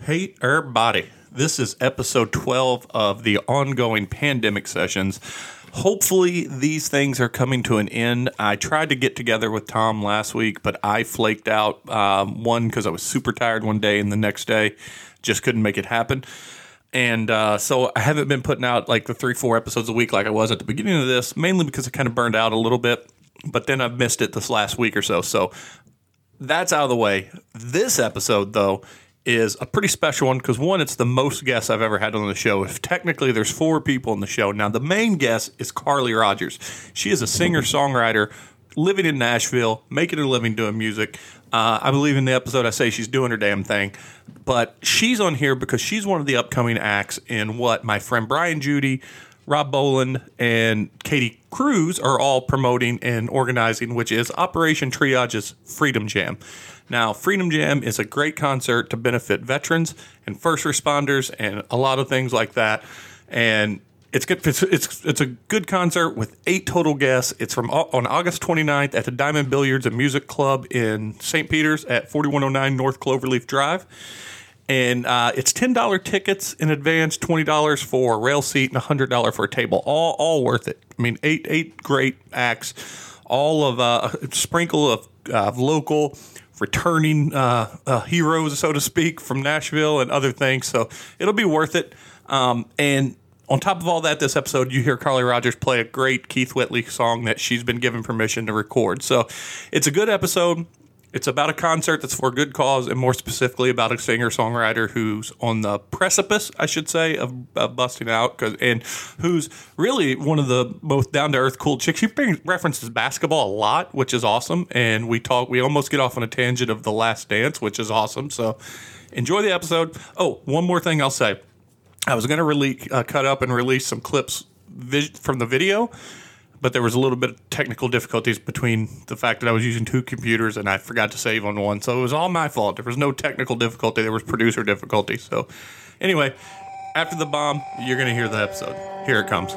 Hey, everybody. This is episode 12 of the ongoing pandemic sessions. Hopefully, these things are coming to an end. I tried to get together with Tom last week, but I flaked out. One, because I was super tired one day, and the next day, just couldn't make it happen. And so I haven't been putting out like the 3-4 episodes a week like I was at the beginning of this, mainly because I kind of burned out a little bit. But then I've missed it this last week or so. So that's out of the way. This episode, though, is a pretty special one because, one, it's the most guests I've ever had on the show. If technically there's 4 people on the show. Now, the main guest is Carly Rogers. She is a singer-songwriter living in Nashville, making a living doing music. I believe in the episode I say she's doing her damn thing. But she's on here because she's one of the upcoming acts in what my friend Brian Judy, Rob Boland, and Katie Cruz are all promoting and organizing, which is Operation Triage's Freedom Jam. Now, Freedom Jam is a great concert to benefit veterans and first responders and a lot of things like that. And it's good. It's a good concert with 8 total guests. It's on August 29th at the Diamond Billiards and Music Club in St. Peters at 4109 North Cloverleaf Drive. And it's $10 tickets in advance, $20 for a rail seat, and $100 for a table. All worth it. I mean, eight great acts, all of a sprinkle of local returning heroes, so to speak, from Nashville and other things. So it'll be worth it. And on top of all that, this episode, you hear Carly Rogers play a great Keith Whitley song that she's been given permission to record. So it's a good episode. It's about a concert that's for a good cause, and more specifically about a singer-songwriter who's on the precipice, I should say, of busting out, and who's really one of the most down-to-earth cool chicks. She references basketball a lot, which is awesome, and we almost get off on a tangent of The Last Dance, which is awesome, so enjoy the episode. Oh, one more thing I'll say. I was going to cut up and release some clips from the video, but there was a little bit of technical difficulties between the fact that I was using 2 computers and I forgot to save on one. So it was all my fault. There was no technical difficulty. There was producer difficulty. So anyway, after the bomb, you're going to hear the episode. Here it comes.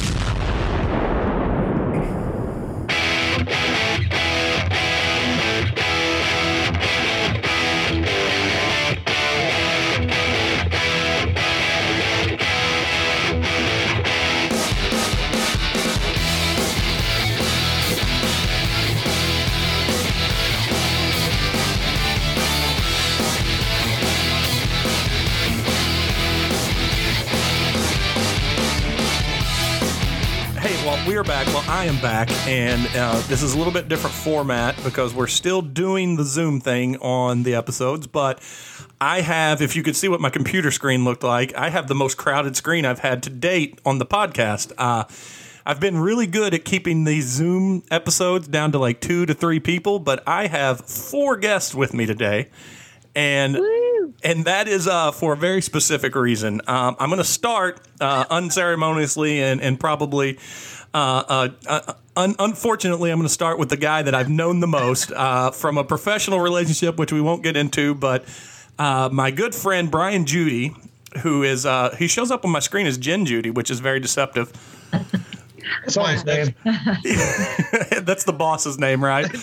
We are back. Well, I am back, and this is a little bit different format because we're still doing the Zoom thing on the episodes, but I have, if you could see what my computer screen looked like, I have the most crowded screen I've had to date on the podcast. I've been really good at keeping these Zoom episodes down to like 2 to 3 people, but I have 4 guests with me today, and that is for a very specific reason. I'm going to start unceremoniously and probably... unfortunately, I'm going to start with the guy that I've known the most from a professional relationship, which we won't get into, but my good friend Brian Judy, who is he shows up on my screen as Jen Judy, which is very deceptive. That's my name. That's the boss's name, right?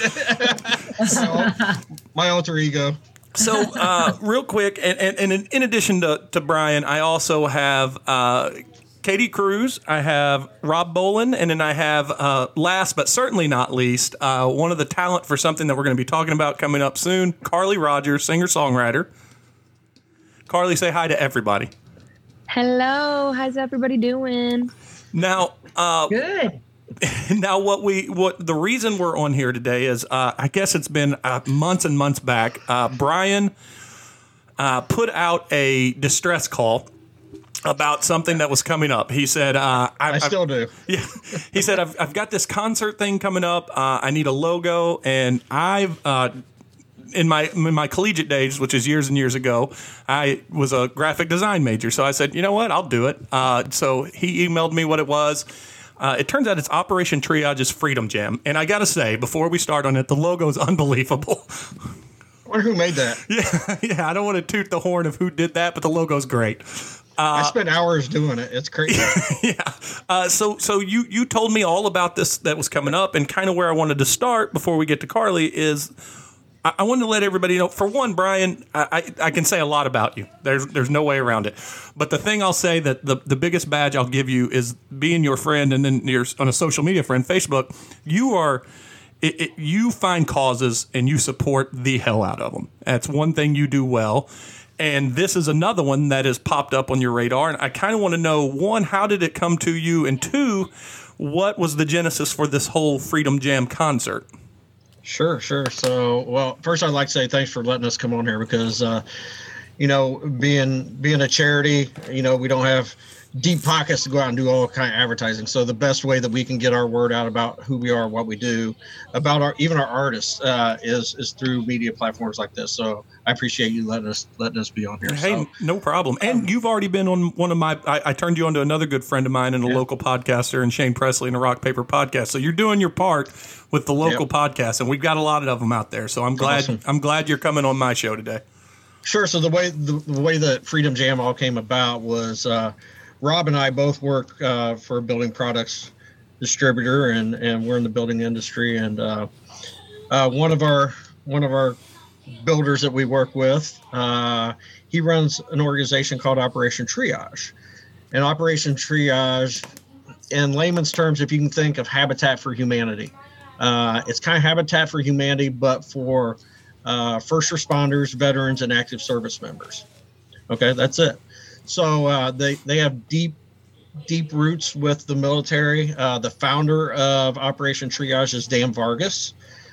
My alter ego. So real quick, and in addition to Brian, I also have Katie Cruz, I have Rob Boland, and then I have, last but certainly not least, one of the talent for something that we're going to be talking about coming up soon, Carly Rogers, singer-songwriter. Carly, say hi to everybody. Hello, how's everybody doing? Now, good. Now, what the reason we're on here today is, I guess it's been months and months back. Brian put out a distress call about something that was coming up. He said, I still do. Yeah. He said, I've got this concert thing coming up. I need a logo. And I've, in my collegiate days, which is years and years ago, I was a graphic design major. So I said, you know what? I'll do it. So he emailed me what it was. It turns out it's Operation Triage's Freedom Jam. And I got to say, before we start on it, the logo is unbelievable. I wonder who made that. Yeah. I don't want to toot the horn of who did that, but the logo's great. I spent hours doing it. It's crazy. Yeah. So you told me all about this that was coming up, and kind of where I wanted to start before we get to Carly is I want to let everybody know, for one, Brian, I can say a lot about you. There's no way around it. But the thing I'll say that the biggest badge I'll give you is being your friend, and then you're on a social media friend, Facebook. You are, you find causes and you support the hell out of them. That's one thing you do well. And this is another one that has popped up on your radar. And I kind of want to know, one, how did it come to you? And two, what was the genesis for this whole Freedom Jam concert? Sure. So, well, first I'd like to say thanks for letting us come on here because, being a charity, we don't have deep pockets to go out and do all kind of advertising. So the best way that we can get our word out about who we are, what we do, about our artists, is through media platforms like this. So I appreciate you letting us be on here. Hey, no problem. And you've already been on one of my. I turned you on to another good friend of mine and a local podcaster, and Shane Presley, and a Rock Paper Podcast. So you're doing your part with the local podcast, and we've got a lot of them out there. So I'm glad. Awesome. I'm glad you're coming on my show today. Sure. So the way that Freedom Jam all came about was. Rob and I both work for a building products distributor, and we're in the building industry. And one of our builders that we work with, he runs an organization called Operation Triage. And Operation Triage, in layman's terms, if you can think of Habitat for Humanity, it's kind of Habitat for Humanity, but for first responders, veterans, and active service members. Okay, that's it. So they have deep roots with the military. The founder of Operation Triage is Dan Vargas.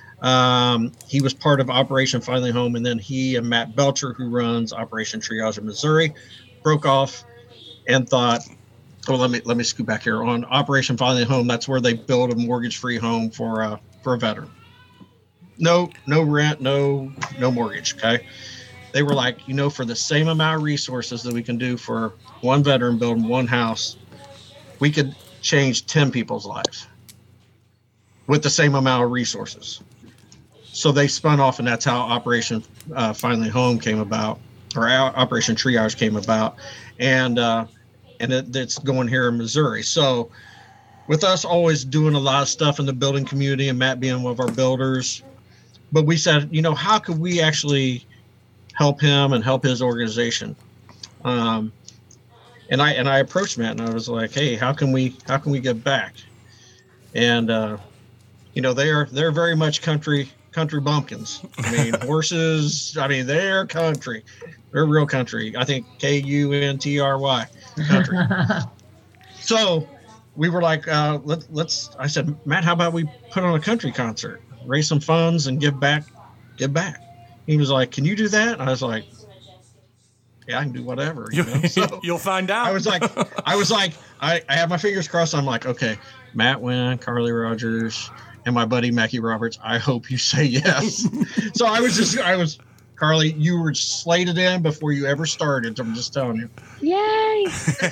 He was part of Operation Finally Home, and then he and Matt Belcher, who runs Operation Triage in Missouri, broke off and thought, "Oh, let me scoot back here on Operation Finally Home." That's where they build a mortgage-free home for a veteran. No rent, no mortgage. Okay. They were like, for the same amount of resources that we can do for one veteran building one house, we could change 10 people's lives with the same amount of resources. So they spun off, and that's how Operation Finally Home came about, or Operation Triage came about, and it's going here in Missouri. So with us always doing a lot of stuff in the building community, and Matt being one of our builders, but we said, how could we actually help him and help his organization. And I approached Matt, and I was like, "Hey, how can we give back?" And they're very much country bumpkins. I mean, horses. I mean, they're country. They're real country. I think KUNTRY country. So we were like, let's. I said, Matt, how about we put on a country concert, raise some funds, and give back. He was like, "Can you do that?" And I was like, "Yeah, I can do whatever." So you'll find out. I was like, I have my fingers crossed. I'm like, okay, Matt Wynn, Carly Rogers, and my buddy Mackie Roberts. I hope you say yes. So I was, Carly, you were slated in before you ever started. I'm just telling you. Yay!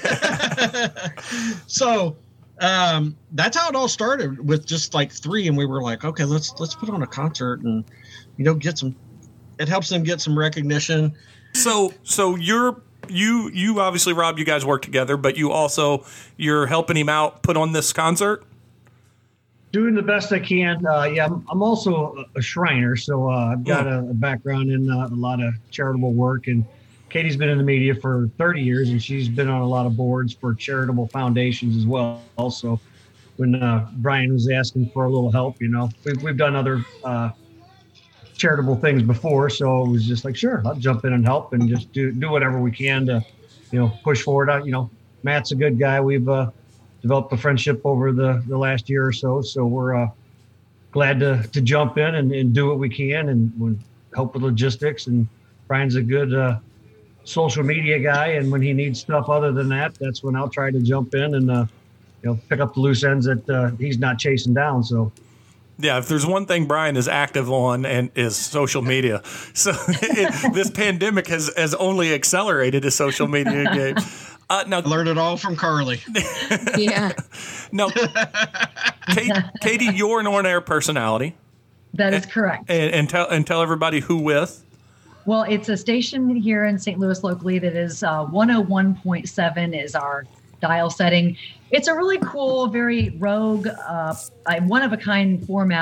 So that's how it all started, with just like three, and we were like, okay, let's put on a concert and get some. It helps them get some recognition. So you obviously, Rob, you guys work together, but you're helping him out put on this concert. Doing the best I can. I'm also a Shriner, so I've got a background in a lot of charitable work. And Katie's been in the media for 30 years, and she's been on a lot of boards for charitable foundations as well. Also, when Brian was asking for a little help, we've done other charitable things before, so it was just like, sure, I'll jump in and help and just do whatever we can to push forward. Matt's a good guy. We've developed a friendship over the last year or so we're glad to jump in and do what we can and help with logistics. And Brian's a good social media guy, and when he needs stuff other than that, that's when I'll try to jump in and pick up the loose ends that he's not chasing down. So yeah, if there's one thing Brian is active on, and is social media. So this pandemic has only accelerated his social media game. Now, learned it all from Carly. Yeah. No, Katie, you're an on-air personality. That is correct. And tell everybody who with. Well, it's a station here in St. Louis locally that is 101.7 is our dial setting. It's a really cool, very rogue, one-of-a-kind format.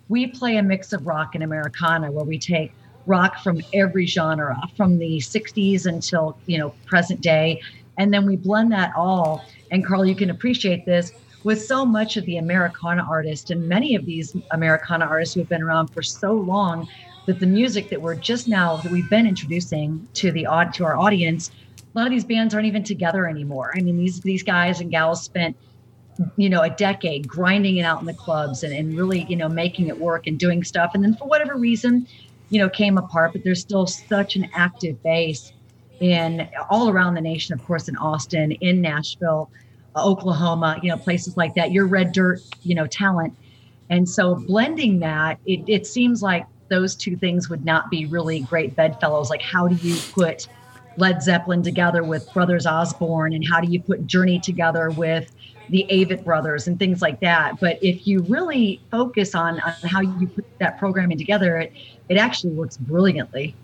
we play a mix of rock and Americana, where we take rock from every genre, from the 60s until, present day. And then we blend that all. And Carl, you can appreciate this, with so much of the Americana artist, and many of these Americana artists who have been around for so long, that the music that we've been introducing to our audience, a lot of these bands aren't even together anymore. I mean, these guys and gals spent, a decade grinding it out in the clubs and really, making it work and doing stuff. And then for whatever reason, came apart, but there's still such an active base in all around the nation, of course, in Austin, in Nashville, Oklahoma, places like that, your red dirt, talent. And so blending that, it seems like those two things would not be really great bedfellows. Like, how do you put Led Zeppelin together with Brothers Osborne, and how do you put Journey together with the Avett Brothers and things like that? But if you really focus on how you put that programming together, it actually works brilliantly.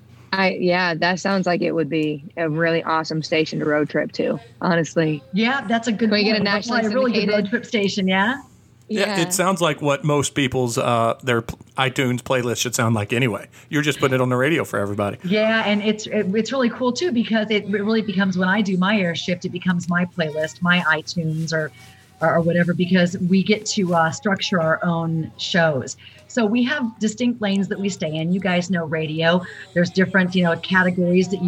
That sounds like it would be a really awesome station to road trip to, honestly. Yeah, that's a good point. Can we get a nationally really good road trip station, yeah? Yeah, it sounds like what most people's their iTunes playlist should sound like anyway. You're just putting it on the radio for everybody. Yeah, and it's really cool too, because it really becomes, when I do my Airshift, it becomes my playlist, my iTunes or whatever, because we get to structure our own shows. So we have distinct lanes that we stay in. You guys know radio. There's different, categories that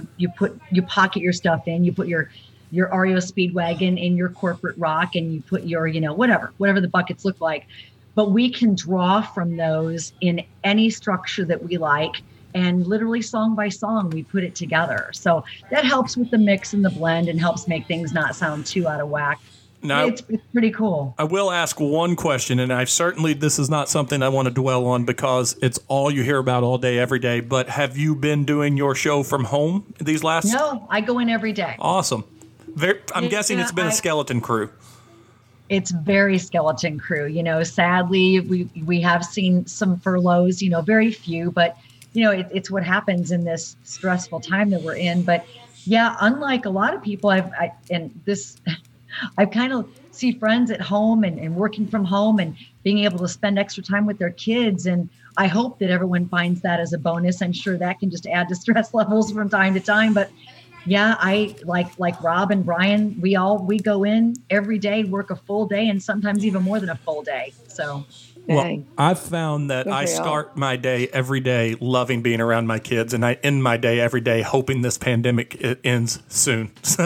you pocket your stuff in. You put your REO Speedwagon in your corporate rock, and you put your, whatever the buckets look like. But we can draw from those in any structure that we like, and literally song by song, we put it together. So that helps with the mix and the blend, and helps make things not sound too out of whack. Now, it's pretty cool. I will ask one question, and this is not something I want to dwell on because it's all you hear about all day, every day. But have you been doing your show from home these last? No, I go in every day. Awesome. I'm guessing it's been a skeleton crew. It's very skeleton crew. Sadly, we have seen some furloughs, very few, but, it's what happens in this stressful time that we're in. But yeah, unlike a lot of people, I kind of see friends at home and working from home and being able to spend extra time with their kids. And I hope that everyone finds that as a bonus. I'm sure that can just add to stress levels from time to time. But yeah, I like Rob and Brian, we go in every day, work a full day, and sometimes even more than a full day. So. Well, I've found that I start my day every day loving being around my kids, and I end my day every day hoping this pandemic ends soon. So.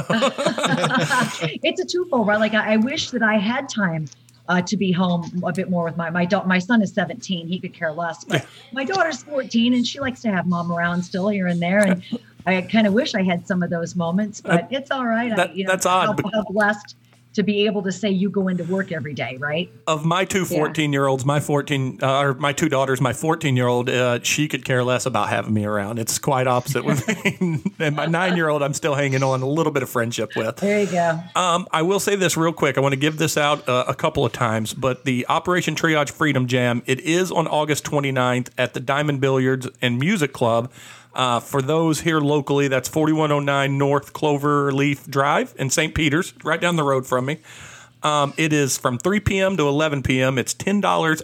It's a twofold, right? Like, I wish that I had time to be home a bit more with my son is 17. He could care less. But my daughter's 14, and she likes to have mom around still here and there. And I kind of wish I had some of those moments, but it's all right. That's odd. How blessed to be able to say you go into work every day, right? Of my two 14-year-olds, my two daughters, my 14-year-old, she could care less about having me around. It's quite opposite with me. And my 9-year-old, I'm still hanging on a little bit of friendship with. There you go. I will say this real quick. I want to give this out a couple of times, but the Operation Triage Freedom Jam, it is on August 29th at the Diamond Billiards and Music Club. For those here locally, that's 4109 North Cloverleaf Drive in St. Peters, right down the road from me. It is from 3 p.m. to 11 p.m. It's $10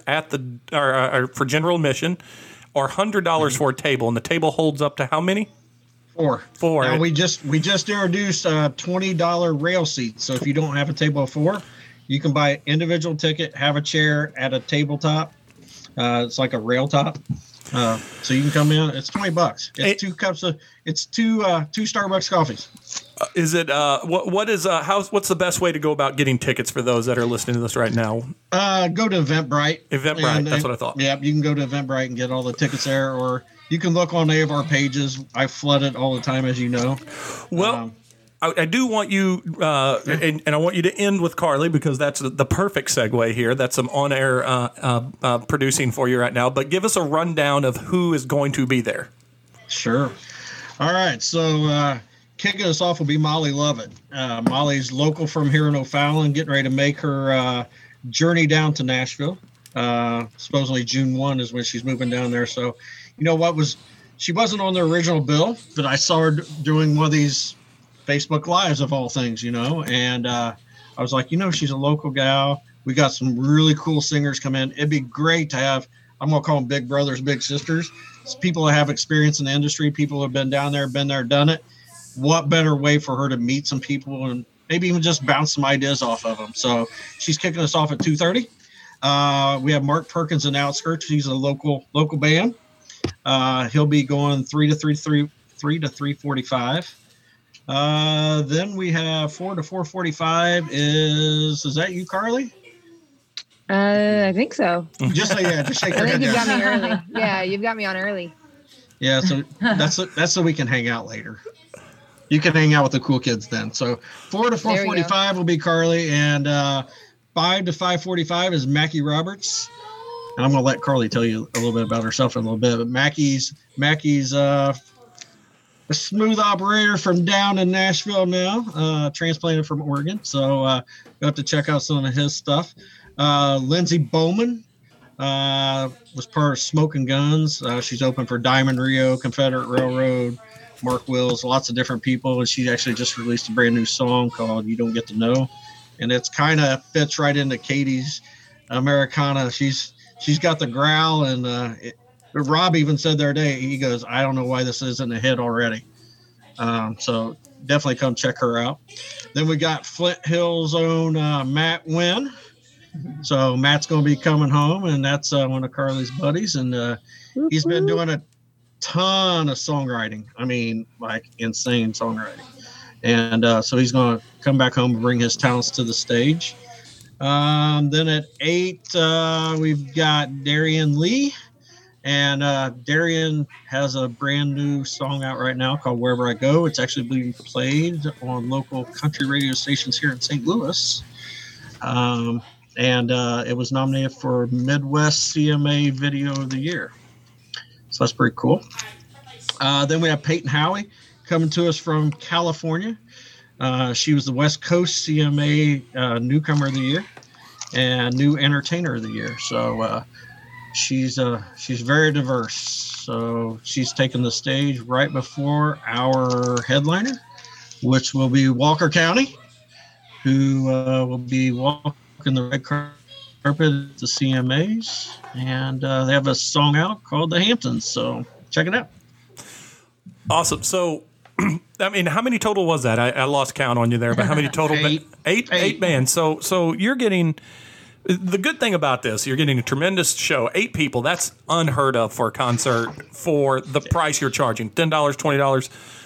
at for general admission, or $100 for a table, and the table holds up to how many? Four. Now, we just introduced $20 rail seats. So if you don't have a table of four, you can buy an individual ticket, have a chair at a tabletop. It's like a rail top. So you can come in. It's $20. It's two Starbucks coffees. Is it what's the best way to go about getting tickets for those that are listening to this right now? Go to Eventbrite. Eventbrite, that's what I thought. Yeah, you can go to Eventbrite and get all the tickets there, or you can look on any of our pages. I flood it all the time, as you know. Well, I do want you, and I want you to end with Carly, because that's the perfect segue here. That's some on-air producing for you right now. But give us a rundown of who is going to be there. Sure. All right. So kicking us off will be Molly Lovett. Molly's local from here in O'Fallon, getting ready to make her journey down to Nashville. Supposedly June 1 is when she's moving down there. So, she wasn't on the original bill, but I saw her doing one of these Facebook Lives of all things, and I was like, she's a local gal. We got some really cool singers come in. It'd be great to have, I'm going to call them big brothers, big sisters. It's people that have experience in the industry, people who have been down there, been there, done it. What better way for her to meet some people and maybe even just bounce some ideas off of them. So she's kicking us off at 2:30. We have Mark Perkins in Outskirts. He's a local band. He'll be going 3 to 3:45. Then we have 4 to 4:45. Is that you, Carly? I think so. Just shake I your think head. you've got Yes. me early. Yeah, you've got me on early. Yeah, so that's so we can hang out later. You can hang out with the cool kids then. So 4 to 4:45 will be Carly, and 5 to 5:45 is Mackie Roberts. And I'm going to let Carly tell you a little bit about herself in a little bit. But Mackie's a smooth operator from down in Nashville now, transplanted from Oregon. So you'll have to check out some of his stuff. Lindsay Bowman was part of Smoking Guns. She's open for Diamond Rio, Confederate Railroad, Mark Wills, lots of different people. And she actually just released a brand new song called You Don't Get to Know. And it's kind of fits right into Katie's Americana. She's got the growl, and Rob even said the other day, he goes, I don't know why this isn't a hit already. So definitely come check her out. Then we got Flint Hill's own Matt Wynn. So Matt's going to be coming home, and that's one of Carly's buddies. And he's been doing a ton of songwriting. I mean, like insane songwriting. And so he's going to come back home and bring his talents to the stage. Then at 8, we've got Darian Lee. And Darian has a brand new song out right now called Wherever I Go. It's actually being played on local country radio stations here in St. Louis. And it was nominated for Midwest CMA Video of the Year. So that's pretty cool. Then we have Peyton Howie coming to us from California. She was the West Coast CMA Newcomer of the Year and New Entertainer of the Year. So she's very diverse. So she's taken the stage right before our headliner, which will be Walker County, who will be walking the red carpet at the CMAs. And they have a song out called The Hamptons. So check it out. Awesome. So, I mean, how many total was that? I lost count on you there, but how many total? Eight bands. So you're getting, the good thing about this, you're getting a tremendous show. 8 people, that's unheard of for a concert for the price you're charging. $10, $20,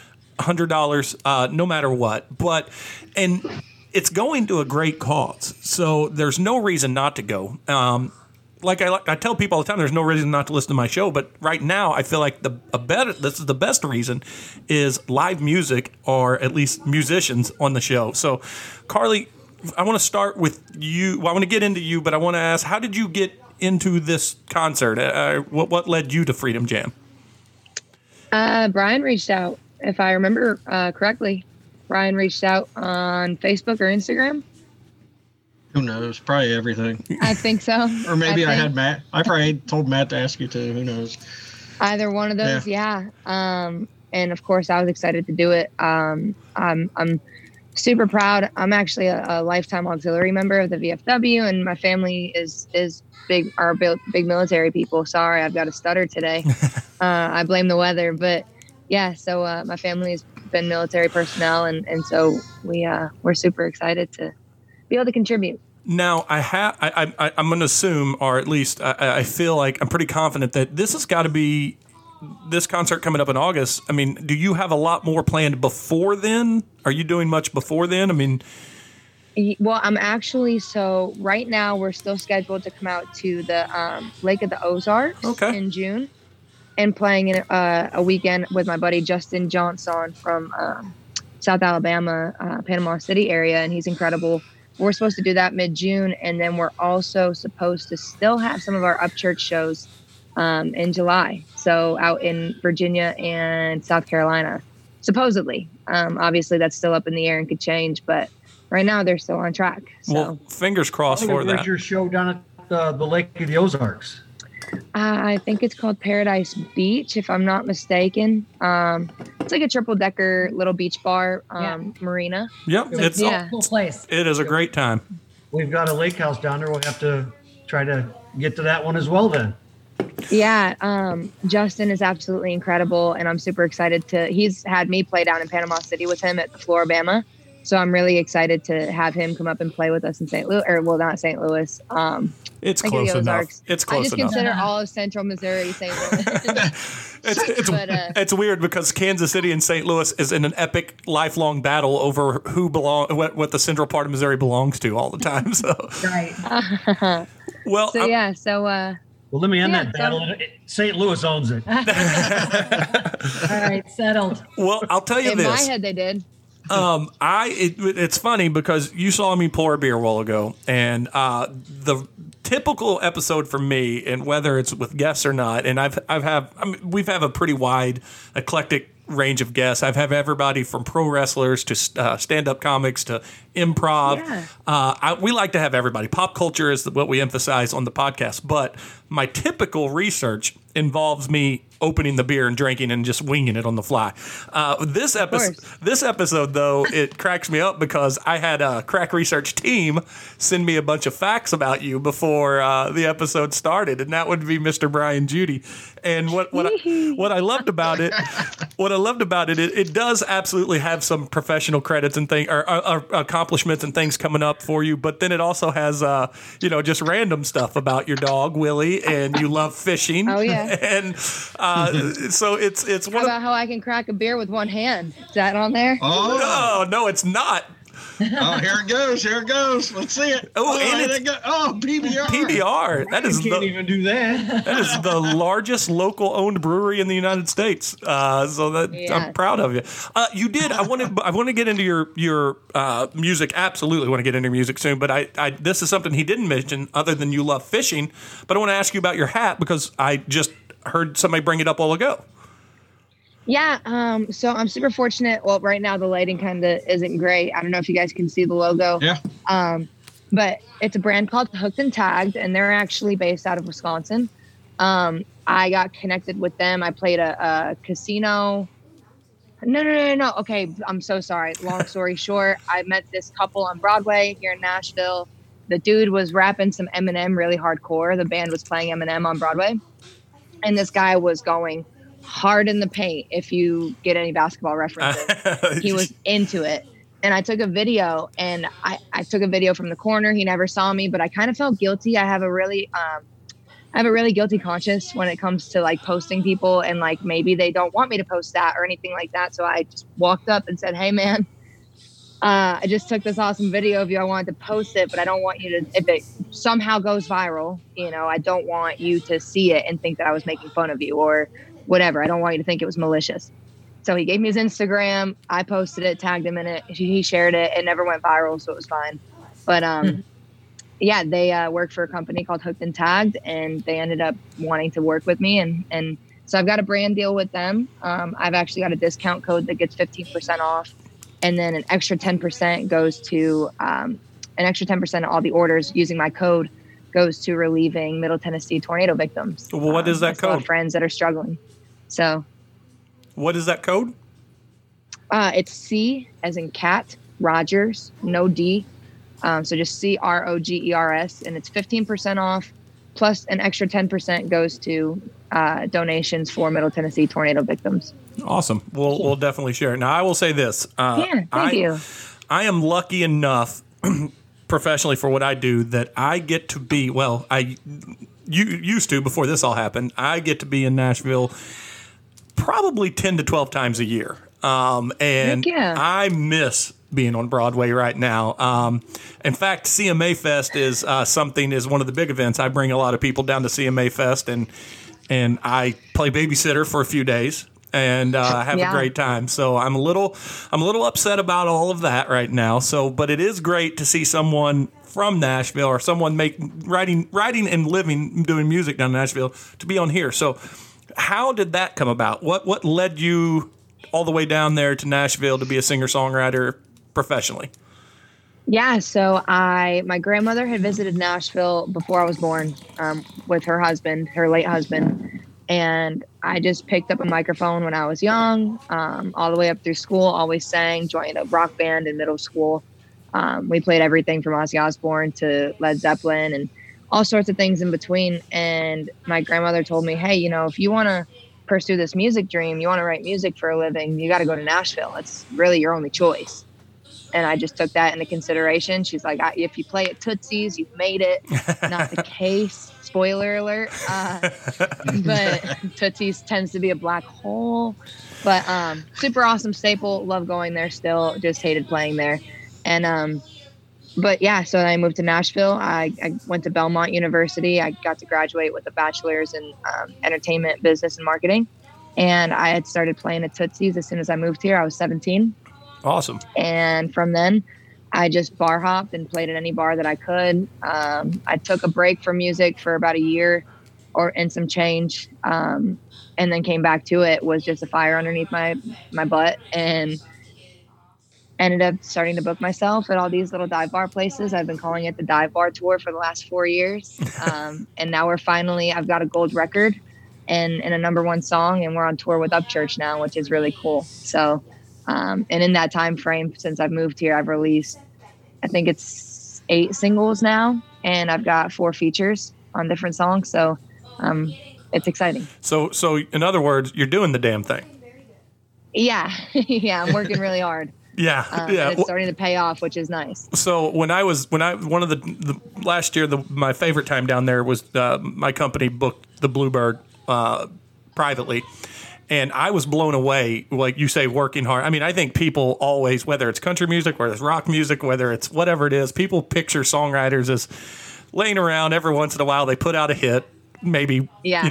$100, no matter what. And it's going to a great cause. So there's no reason not to go. Like I tell people all the time, there's no reason not to listen to my show. But right now, I feel like this is the best reason is live music, or at least musicians on the show. So, Carly, I want to start with you. Well, I want to get into you, but I want to ask, how did you get into this concert? What led you to Freedom Jam? Brian reached out, if I remember correctly. Brian reached out on Facebook or Instagram. Who knows? Probably everything. I think so. Or maybe I had Matt. I probably told Matt to ask you too. Who knows? Either one of those, yeah. And of course, I was excited to do it. I'm super proud. I'm actually a lifetime auxiliary member of the VFW, and my family is big military people. Sorry, I've got a stutter today. I blame the weather, but yeah. So my family has been military personnel, and so we're super excited to be able to contribute. Now, I'm going to assume, or at least I feel like I'm pretty confident that this has got to be this concert coming up in August. I mean, do you have a lot more planned before then? Are you doing much before then? I mean, well, I'm actually, so right now we're still scheduled to come out to the Lake of the Ozarks in June, and playing in a weekend with my buddy Justin Johnson from South Alabama, Panama City area, and he's incredible. We're supposed to do that mid-June, and then we're also supposed to still have some of our Upchurch shows in July. So out in Virginia and South Carolina, supposedly. Obviously, that's still up in the air and could change, but right now they're still on track. So. Well, fingers crossed for that. Where's your show down at the Lake of the Ozarks? I think it's called Paradise Beach, if I'm not mistaken. It's like a triple-decker little beach bar marina. Yep, it's a cool place. It is a great time. we've got a lake house down there. We'll have to try to get to that one as well then. Yeah, Justin is absolutely incredible, and I'm super excited he's had me play down in Panama City with him at the Floribama. So I'm really excited to have him come up and play with us in St. Louis, or well, not St. Louis. It's close enough. It's close enough. I just consider all of Central Missouri St. Louis. It's weird because Kansas City and St. Louis is in an epic, lifelong battle over what the central part of Missouri belongs to all the time. So Right. Well, well, let me end that battle. St. Louis owns it. All right, settled. Well, I'll tell you this. In my head, they did. It's funny because you saw me pour a beer a while ago, and the typical episode for me, and whether it's with guests or not, and we've had a pretty wide, eclectic range of guests. I've had everybody from pro wrestlers to stand-up comics to improv. Yeah. We like to have everybody. Pop culture is what we emphasize on the podcast, but my typical research involves me opening the beer and drinking and just winging it on the fly. This episode, though, it cracks me up because I had a crack research team send me a bunch of facts about you before the episode started, and that would be Mr. Brian Judy. And what I loved about it, it does absolutely have some professional credits and things, or accomplishments and things coming up for you. But then it also has, just random stuff about your dog Willie, and you love fishing. Oh yeah. And so it's one about how I can crack a beer with one hand. Is that on there? Oh no, it's not. Oh, here it goes. Let's see it. PBR. That is can't even do that. That is the largest local owned brewery in the United States. I'm proud of you. You did. I want to get into your music. Absolutely want to get into your music soon. But I this is something he didn't mention other than you love fishing. But I want to ask you about your hat because I just heard somebody bring it up a while ago. Yeah, so I'm super fortunate. Well, right now the lighting kind of isn't great. I don't know if you guys can see the logo. Yeah. But it's a brand called Hooked and Tagged, and they're actually based out of Wisconsin. I got connected with them. I played a casino. No. Okay, I'm so sorry. Long story short, I met this couple on Broadway here in Nashville. The dude was rapping some Eminem really hardcore. The band was playing Eminem on Broadway. And this guy was going hard in the paint, if you get any basketball references. He was into it. And I took a video, and I took a video from the corner. He never saw me, but I kind of felt guilty. I have a really guilty conscience when it comes to like posting people, and like maybe they don't want me to post that or anything like that. So I just walked up and said, "Hey man, I just took this awesome video of you. I wanted to post it, but I don't want you to, if it somehow goes viral, I don't want you to see it and think that I was making fun of you or whatever. I don't want you to think it was malicious." So he gave me his Instagram. I posted it, tagged him in it. He shared it. It never went viral, so it was fine. But yeah, they work for a company called Hooked and Tagged, and they ended up wanting to work with me. And so I've got a brand deal with them. I've actually got a discount code that gets 15% off. And then an extra 10% goes to an extra 10% of all the orders using my code goes to relieving Middle Tennessee tornado victims. Well, what is that code? Friends that are struggling. So, what is that code? It's C as in cat, Rogers, no D. So just CROGERS, and it's 15% off, plus an extra 10% goes to donations for Middle Tennessee tornado victims. Awesome. We'll definitely share it. Now, I will say this. Thank you. I am lucky enough professionally for what I do that I get to be, you used to before this all happened, I get to be in Nashville probably 10 to 12 times a year. And I miss being on Broadway right now. In fact, CMA Fest is one of the big events. I bring a lot of people down to CMA Fest, and I play babysitter for a few days and have a great time. So I'm a little upset about all of that right now. But it is great to see someone from Nashville or someone writing and living doing music down in Nashville to be on here. So how did that come about? What led you all the way down there to Nashville to be a singer-songwriter professionally? Yeah, so my grandmother had visited Nashville before I was born with her husband, her late husband, and I just picked up a microphone when I was young, all the way up through school, always sang, joined a rock band in middle school, We played everything from Ozzy Osbourne to Led Zeppelin and all sorts of things in between. And my grandmother told me, hey, you know, if you want to pursue this music dream, you want to write music for a living, you got to go to Nashville. It's really your only choice. And I just took that into consideration. She's like, if you play at Tootsie's, you've made it. Not the case. Spoiler alert. But Tootsie's tends to be a black hole. But super awesome staple. Love going there still. Just hated playing there. And but yeah, so I moved to Nashville. I went to Belmont University. I got to graduate with a bachelor's in entertainment, business, and marketing. And I had started playing at Tootsie's as soon as I moved here. I was 17. Awesome. And from then, I just bar hopped and played at any bar that I could. I took a break from music for about a year and some change, and then came back to it. Was just a fire underneath my butt, and ended up starting to book myself at all these little dive bar places. I've been calling it the Dive Bar Tour for the last 4 years. And now I've got a gold record and a #1 song, and we're on tour with Upchurch now, which is really cool. So, and in that time frame, since I've moved here, I've released, I think it's 8 singles now, and I've got 4 features on different songs. So, it's exciting. So in other words, you're doing the damn thing. Yeah. Yeah. I'm working really hard. Yeah. And it's starting to pay off, which is nice. So one of the last year, my favorite time down there was my company booked the Bluebird privately. And I was blown away, like you say, working hard. I mean, I think people always, whether it's country music, whether it's rock music, whether it's whatever it is, people picture songwriters as laying around every once in a while. They put out a hit, maybe,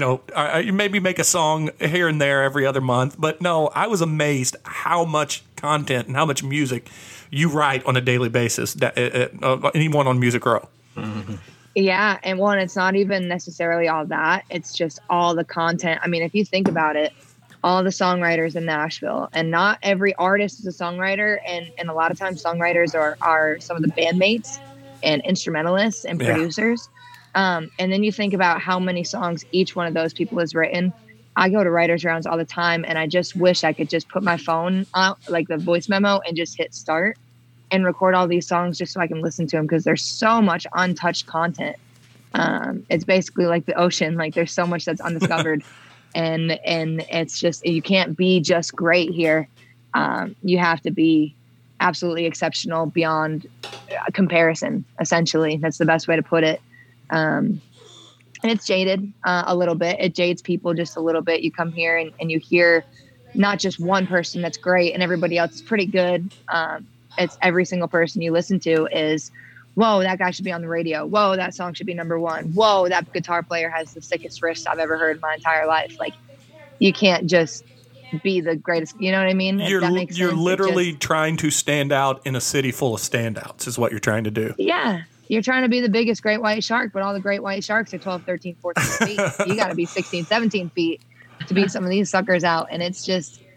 maybe make a song here and there every other month. But no, I was amazed how much content and how much music you write on a daily basis, anyone on Music Row. Mm-hmm. Yeah, and it's not even necessarily all that. It's just all the content. I mean, if you think about it, all the songwriters in Nashville, and not every artist is a songwriter, and a lot of times songwriters are some of the bandmates and instrumentalists and producers. And then you think about how many songs each one of those people has written. I go to writers' rounds all the time, and I just wish I could just put my phone out, like the voice memo, and just hit start and record all these songs just so I can listen to them, because there's so much untouched content. It's basically like the ocean. Like, there's so much that's undiscovered. And it's just, you can't be just great here. You have to be absolutely exceptional beyond comparison, essentially. That's the best way to put it. And it's jaded a little bit. It jades people just a little bit. You come here and you hear not just one person that's great and everybody else is pretty good. It's every single person you listen to is, whoa, that guy should be on the radio. Whoa, that song should be #1. Whoa, that guitar player has the sickest wrist I've ever heard in my entire life. Like, you can't just be the greatest. You know what I mean? You're literally trying to stand out in a city full of standouts is what you're trying to do. Yeah. You're trying to be the biggest great white shark, but all the great white sharks are 12, 13, 14 feet. You got to be 16, 17 feet to beat some of these suckers out. And it's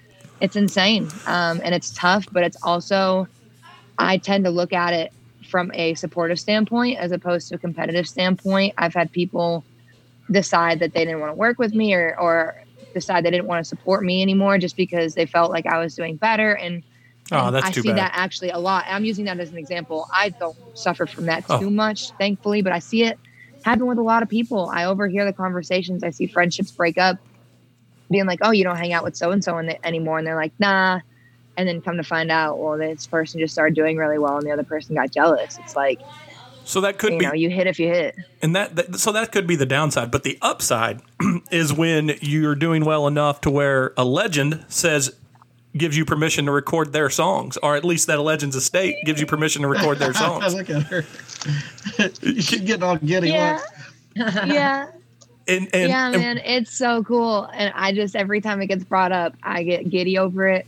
insane. And it's tough, but it's also, I tend to look at it from a supportive standpoint as opposed to a competitive standpoint. I've had people decide that they didn't want to work with me or decide they didn't want to support me anymore just because they felt like I was doing better. And I see that actually a lot. I'm using that as an example. I don't suffer from that too much, thankfully, but I see it happen with a lot of people. I overhear the conversations. I see friendships break up, being like, oh, you don't hang out with so-and-so anymore. And they're like, nah. And then come to find out, well, this person just started doing really well and the other person got jealous. It's like, so that could be, you hit if you hit. And so that could be the downside. But the upside is when you're doing well enough to where a legend gives you permission to record their songs, or at least that a legend's estate gives you permission to record their songs. Look at her. She's getting all giddy. Yeah. Yeah. Man, it's so cool. And I just, every time it gets brought up, I get giddy over it.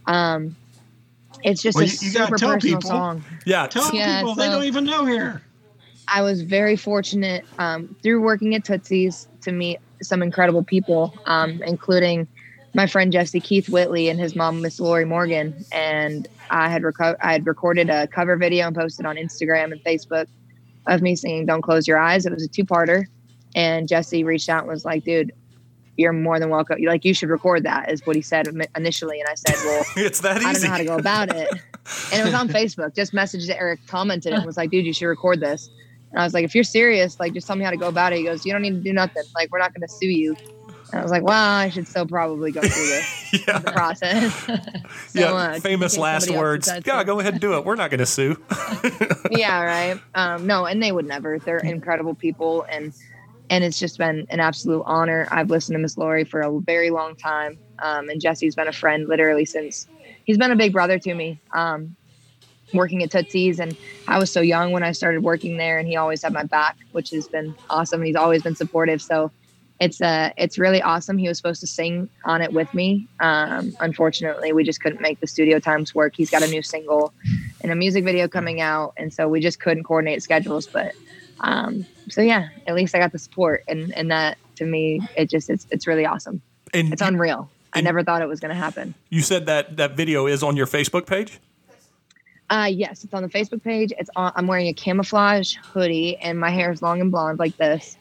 It's just a super personal song. Yeah. Tell people, they don't even know here. I was very fortunate through working at Tootsie's to meet some incredible people, including my friend Jesse Keith Whitley and his mom, Miss Lori Morgan. And I had recorded a cover video and posted on Instagram and Facebook of me singing Don't Close Your Eyes. It was a 2-parter. And Jesse reached out and was like, dude, you're more than welcome. You should record that, is what he said initially. And I said, well, it's that easy. I don't know how to go about it. And it was on Facebook. Just messaged Eric, commented, and was like, dude, you should record this. And I was like, if you're serious, like, just tell me how to go about it. He goes, you don't need to do nothing. Like, we're not going to sue you. And I was like, well, I should still probably go through this the process. So, famous last words. Yeah, go ahead and do it. We're not going to sue. Yeah, right. No, and they would never. They're incredible people, and it's just been an absolute honor. I've listened to Miss Lori for a very long time, and Jesse's been a friend literally since he's been a big brother to me. Working at Tootsie's, and I was so young when I started working there, and he always had my back, which has been awesome. And he's always been supportive. So it's really awesome. He was supposed to sing on it with me. Unfortunately, we just couldn't make the studio times work. He's got a new single and a music video coming out, and so we just couldn't coordinate schedules. But so yeah, at least I got the support, and that to me, it's really awesome. And it's unreal. I never thought it was going to happen. You said that video is on your Facebook page? Yes, it's on the Facebook page. I'm wearing a camouflage hoodie, and my hair is long and blonde like this.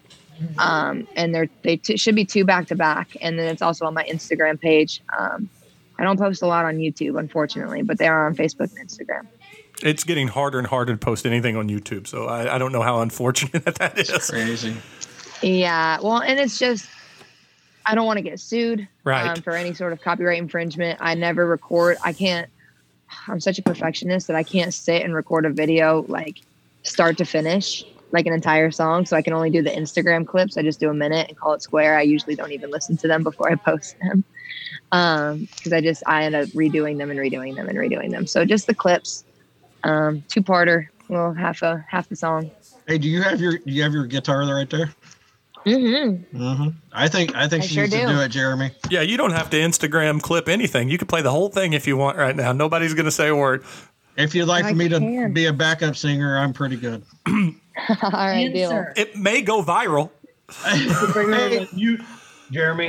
And they should be 2 back to back. And then it's also on my Instagram page. I don't post a lot on YouTube, unfortunately, but they are on Facebook and Instagram. It's getting harder and harder to post anything on YouTube. So I don't know how unfortunate that is. It's crazy. Yeah. Well, and it's just, I don't want to get sued for any sort of copyright infringement. I never record. I'm such a perfectionist that I can't sit and record a video like start to finish, like an entire song. So I can only do the Instagram clips. I just do a minute and call it square. I usually don't even listen to them before I post them. Cause I end up redoing them. So just the clips, 2-parter, well, half the song. Hey, do you have your guitar right there? Mm-hmm. Mm-hmm. I think she needs to do it, Jeremy. Yeah, you don't have to Instagram clip anything. You can play the whole thing if you want right now. Nobody's going to say a word. If you'd like for me to be a backup singer, I'm pretty good. All right, deal. It may go viral. You, Jeremy.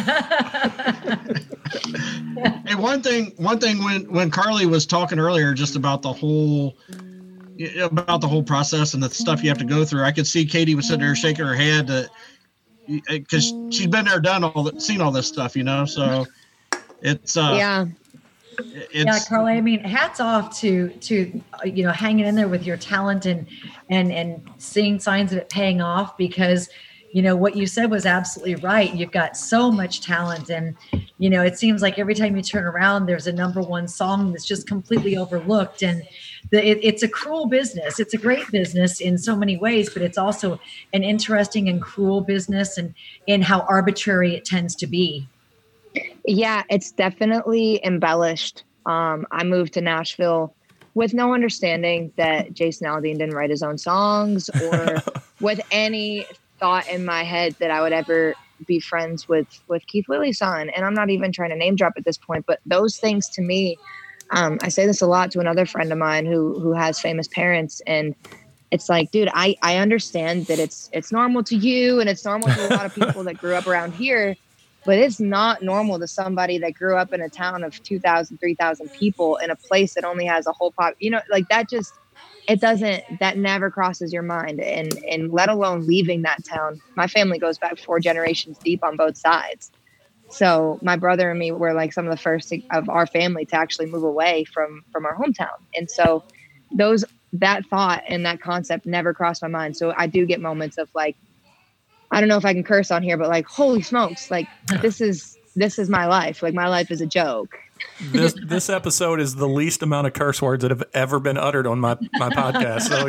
And one thing when Carly was talking earlier just about the whole process and the stuff you have to go through, I could see Katie was sitting there shaking her head because she's been there, seen all this stuff, So it's yeah, Carly. I mean, hats off to hanging in there with your talent and seeing signs of it paying off, because what you said was absolutely right. You've got so much talent, and it seems like every time you turn around, there's a number one song that's just completely overlooked. And it's a cruel business. It's a great business in so many ways, but it's also an interesting and cruel business, and in how arbitrary it tends to be. Yeah, it's definitely embellished. I moved to Nashville with no understanding that Jason Aldean didn't write his own songs, or with any thought in my head that I would ever be friends with Keith Lilly's son. And I'm not even trying to name drop at this point, but those things to me, I say this a lot to another friend of mine who has famous parents, and it's like, dude, I understand that it's normal to you, and it's normal to a lot of people that grew up around here, but it's not normal to somebody that grew up in a town of 2,000, 3,000 people in a place that only has a whole pop, like that just, that never crosses your mind. And let alone leaving that town. My family goes back 4 generations deep on both sides. So my brother and me were like some of the first of our family to actually move away from our hometown. And so that thought and that concept never crossed my mind. So I do get moments of like, I don't know if I can curse on here, but like, holy smokes, like this is my life. Like my life is a joke. This episode is the least amount of curse words that have ever been uttered on my podcast. So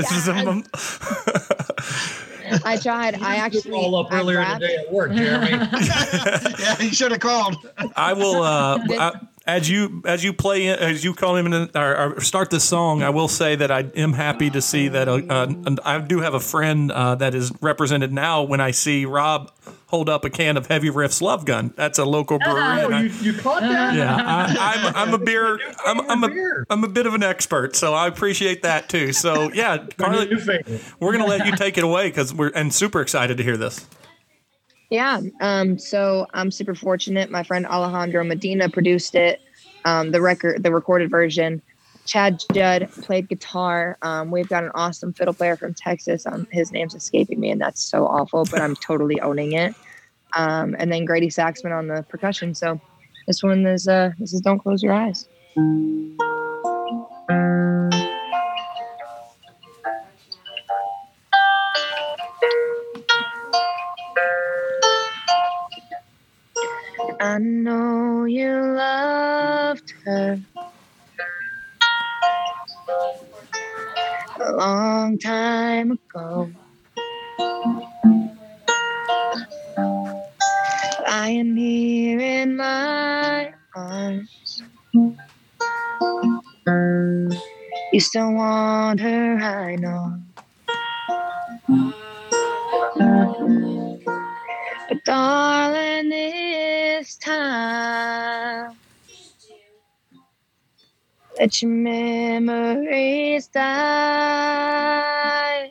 I tried. I actually all up earlier today at work, Jeremy. Yeah, you should have called. I will. As you call him or start this song, I will say that I am happy to see that I do have a friend that is represented now when I see Rob hold up a can of Heavy Riff's Love Gun. That's a local brewery. You caught that? Yeah, I'm a beer. I'm a bit of an expert, so I appreciate that too. So yeah, Carly, we're gonna let you take it away because we're super excited to hear this. Yeah. So I'm super fortunate. My friend Alejandro Medina produced it. The recorded version. Chad Judd played guitar. We've got an awesome fiddle player from Texas. His name's escaping me, and that's so awful, but I'm totally owning it. And then Grady Saxman on the percussion. So this one is Don't Close Your Eyes. a long time ago. Lying here in my arms. You still want her, I know. But darling, this time, let your memories die.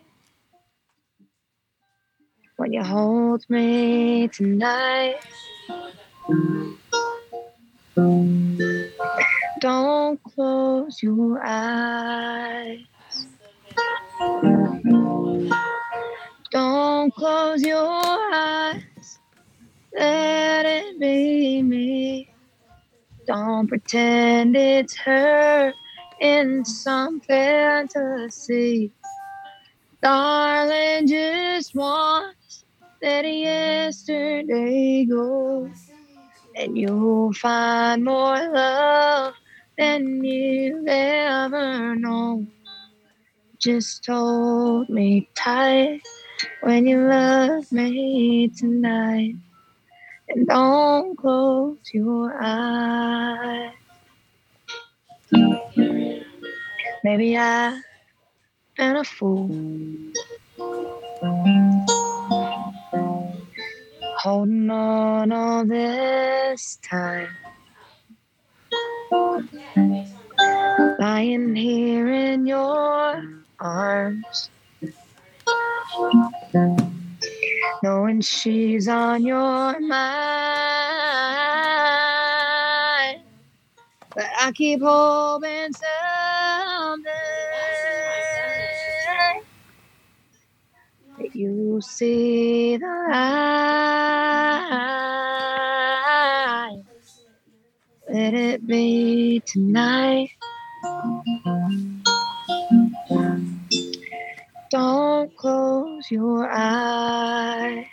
When you hold me tonight, don't close your eyes. Don't close your eyes. Let it be me. Don't pretend it's her in some fantasy. Darling, just once let yesterday go, and you'll find more love than you've ever known. Just hold me tight when you love me tonight, and don't close your eyes. Maybe I've been a fool, holding on all this time, lying here in your arms, knowing she's on your mind. But I keep hoping someday that you'll see the light. Let it be tonight. Don't close your eyes.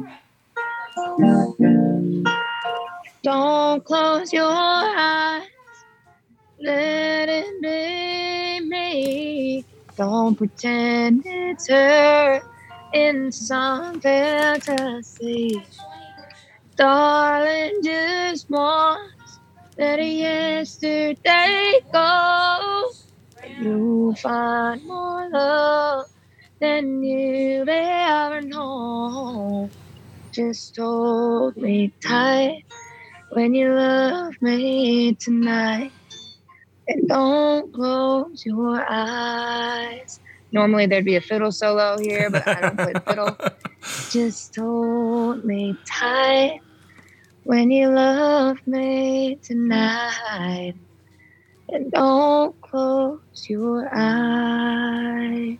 Don't close your eyes. Let it be me. Don't pretend it's her in some fantasy. Darling, just once let yesterday go. You'll find more love than you've ever known. Just hold me tight when you love me tonight, and don't close your eyes. Normally there'd be a fiddle solo here, but I don't play the fiddle. Just hold me tight when you love me tonight, and don't close your eyes.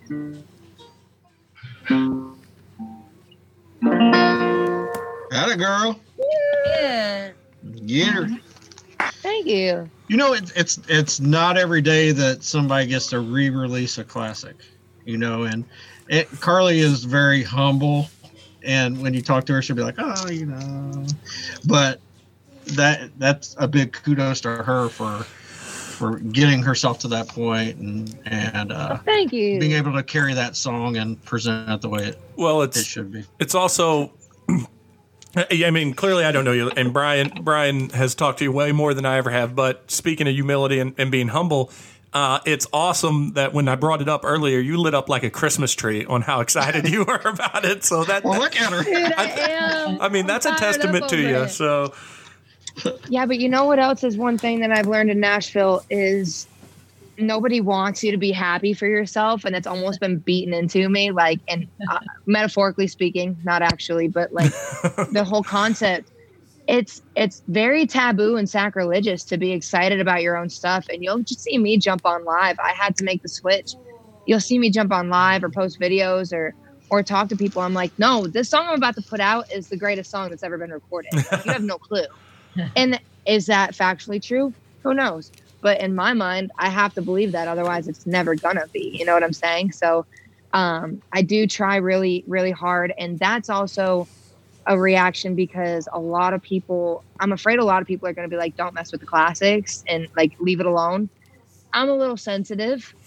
Atta girl. Yeah. Get her. Thank you. You know, it's not every day that somebody gets to re-release a classic, you know, and Carly is very humble, and when you talk to her, she'll be like, oh, you know, but that's a big kudos to her for getting herself to that point and thank you, being able to carry that song and present it the way it should be. It's also, I mean, clearly I don't know you, and Brian has talked to you way more than I ever have, but speaking of humility and being humble, it's awesome that when I brought it up earlier, you lit up like a Christmas tree on how excited you were about it. So that, well, look at her. Dude, I am. I mean, that's a testament to you. So yeah, but you know what else is one thing that I've learned in Nashville is nobody wants you to be happy for yourself, and it's almost been beaten into me, like, and metaphorically speaking, not actually, but like the whole concept, it's very taboo and sacrilegious to be excited about your own stuff. And you'll just see me jump on live. I had to make the switch. You'll see me jump on live or post videos or talk to people. I'm like, no, this song I'm about to put out is the greatest song that's ever been recorded. Like, you have no clue. And is that factually true? Who knows? But in my mind, I have to believe that. Otherwise, it's never gonna be. You know what I'm saying? So I do try really, really hard. And that's also a reaction because a lot of people, I'm afraid a lot of people are going to be like, don't mess with the classics and like leave it alone. I'm a little sensitive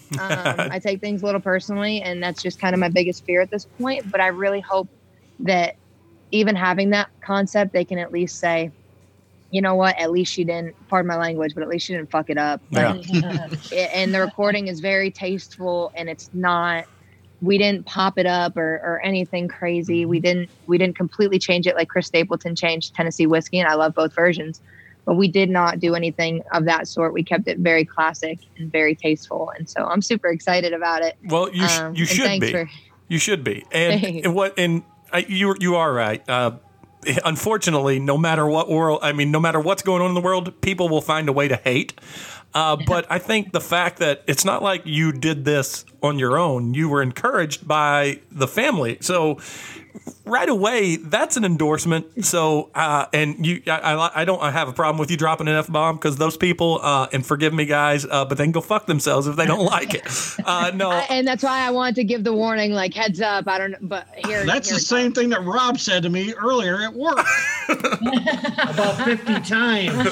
I take things a little personally, and that's just kind of my biggest fear at this point. But I really hope that even having that concept, they can at least say, you know what, at least she didn't, pardon my language, but at least she didn't fuck it up. Yeah. And the recording is very tasteful, and it's not, we didn't pop it up or anything crazy. We didn't completely change it like Chris Stapleton changed Tennessee Whiskey, and I love both versions. But we did not do anything of that sort. We kept it very classic and very tasteful. And so I'm super excited about it. Well, you should be. You should be. And you are right. Unfortunately, no matter what's going on in the world, people will find a way to hate. But I think the fact that it's not like you did this on your own, you were encouraged by the family. So right away, that's an endorsement. So, I don't have a problem with you dropping an F-bomb, because those people, and forgive me guys, but they can go fuck themselves if they don't like it. No. And that's why I wanted to give the warning, like, heads up. I don't know, but that's the same thing that Rob said to me earlier at work. About 50 times.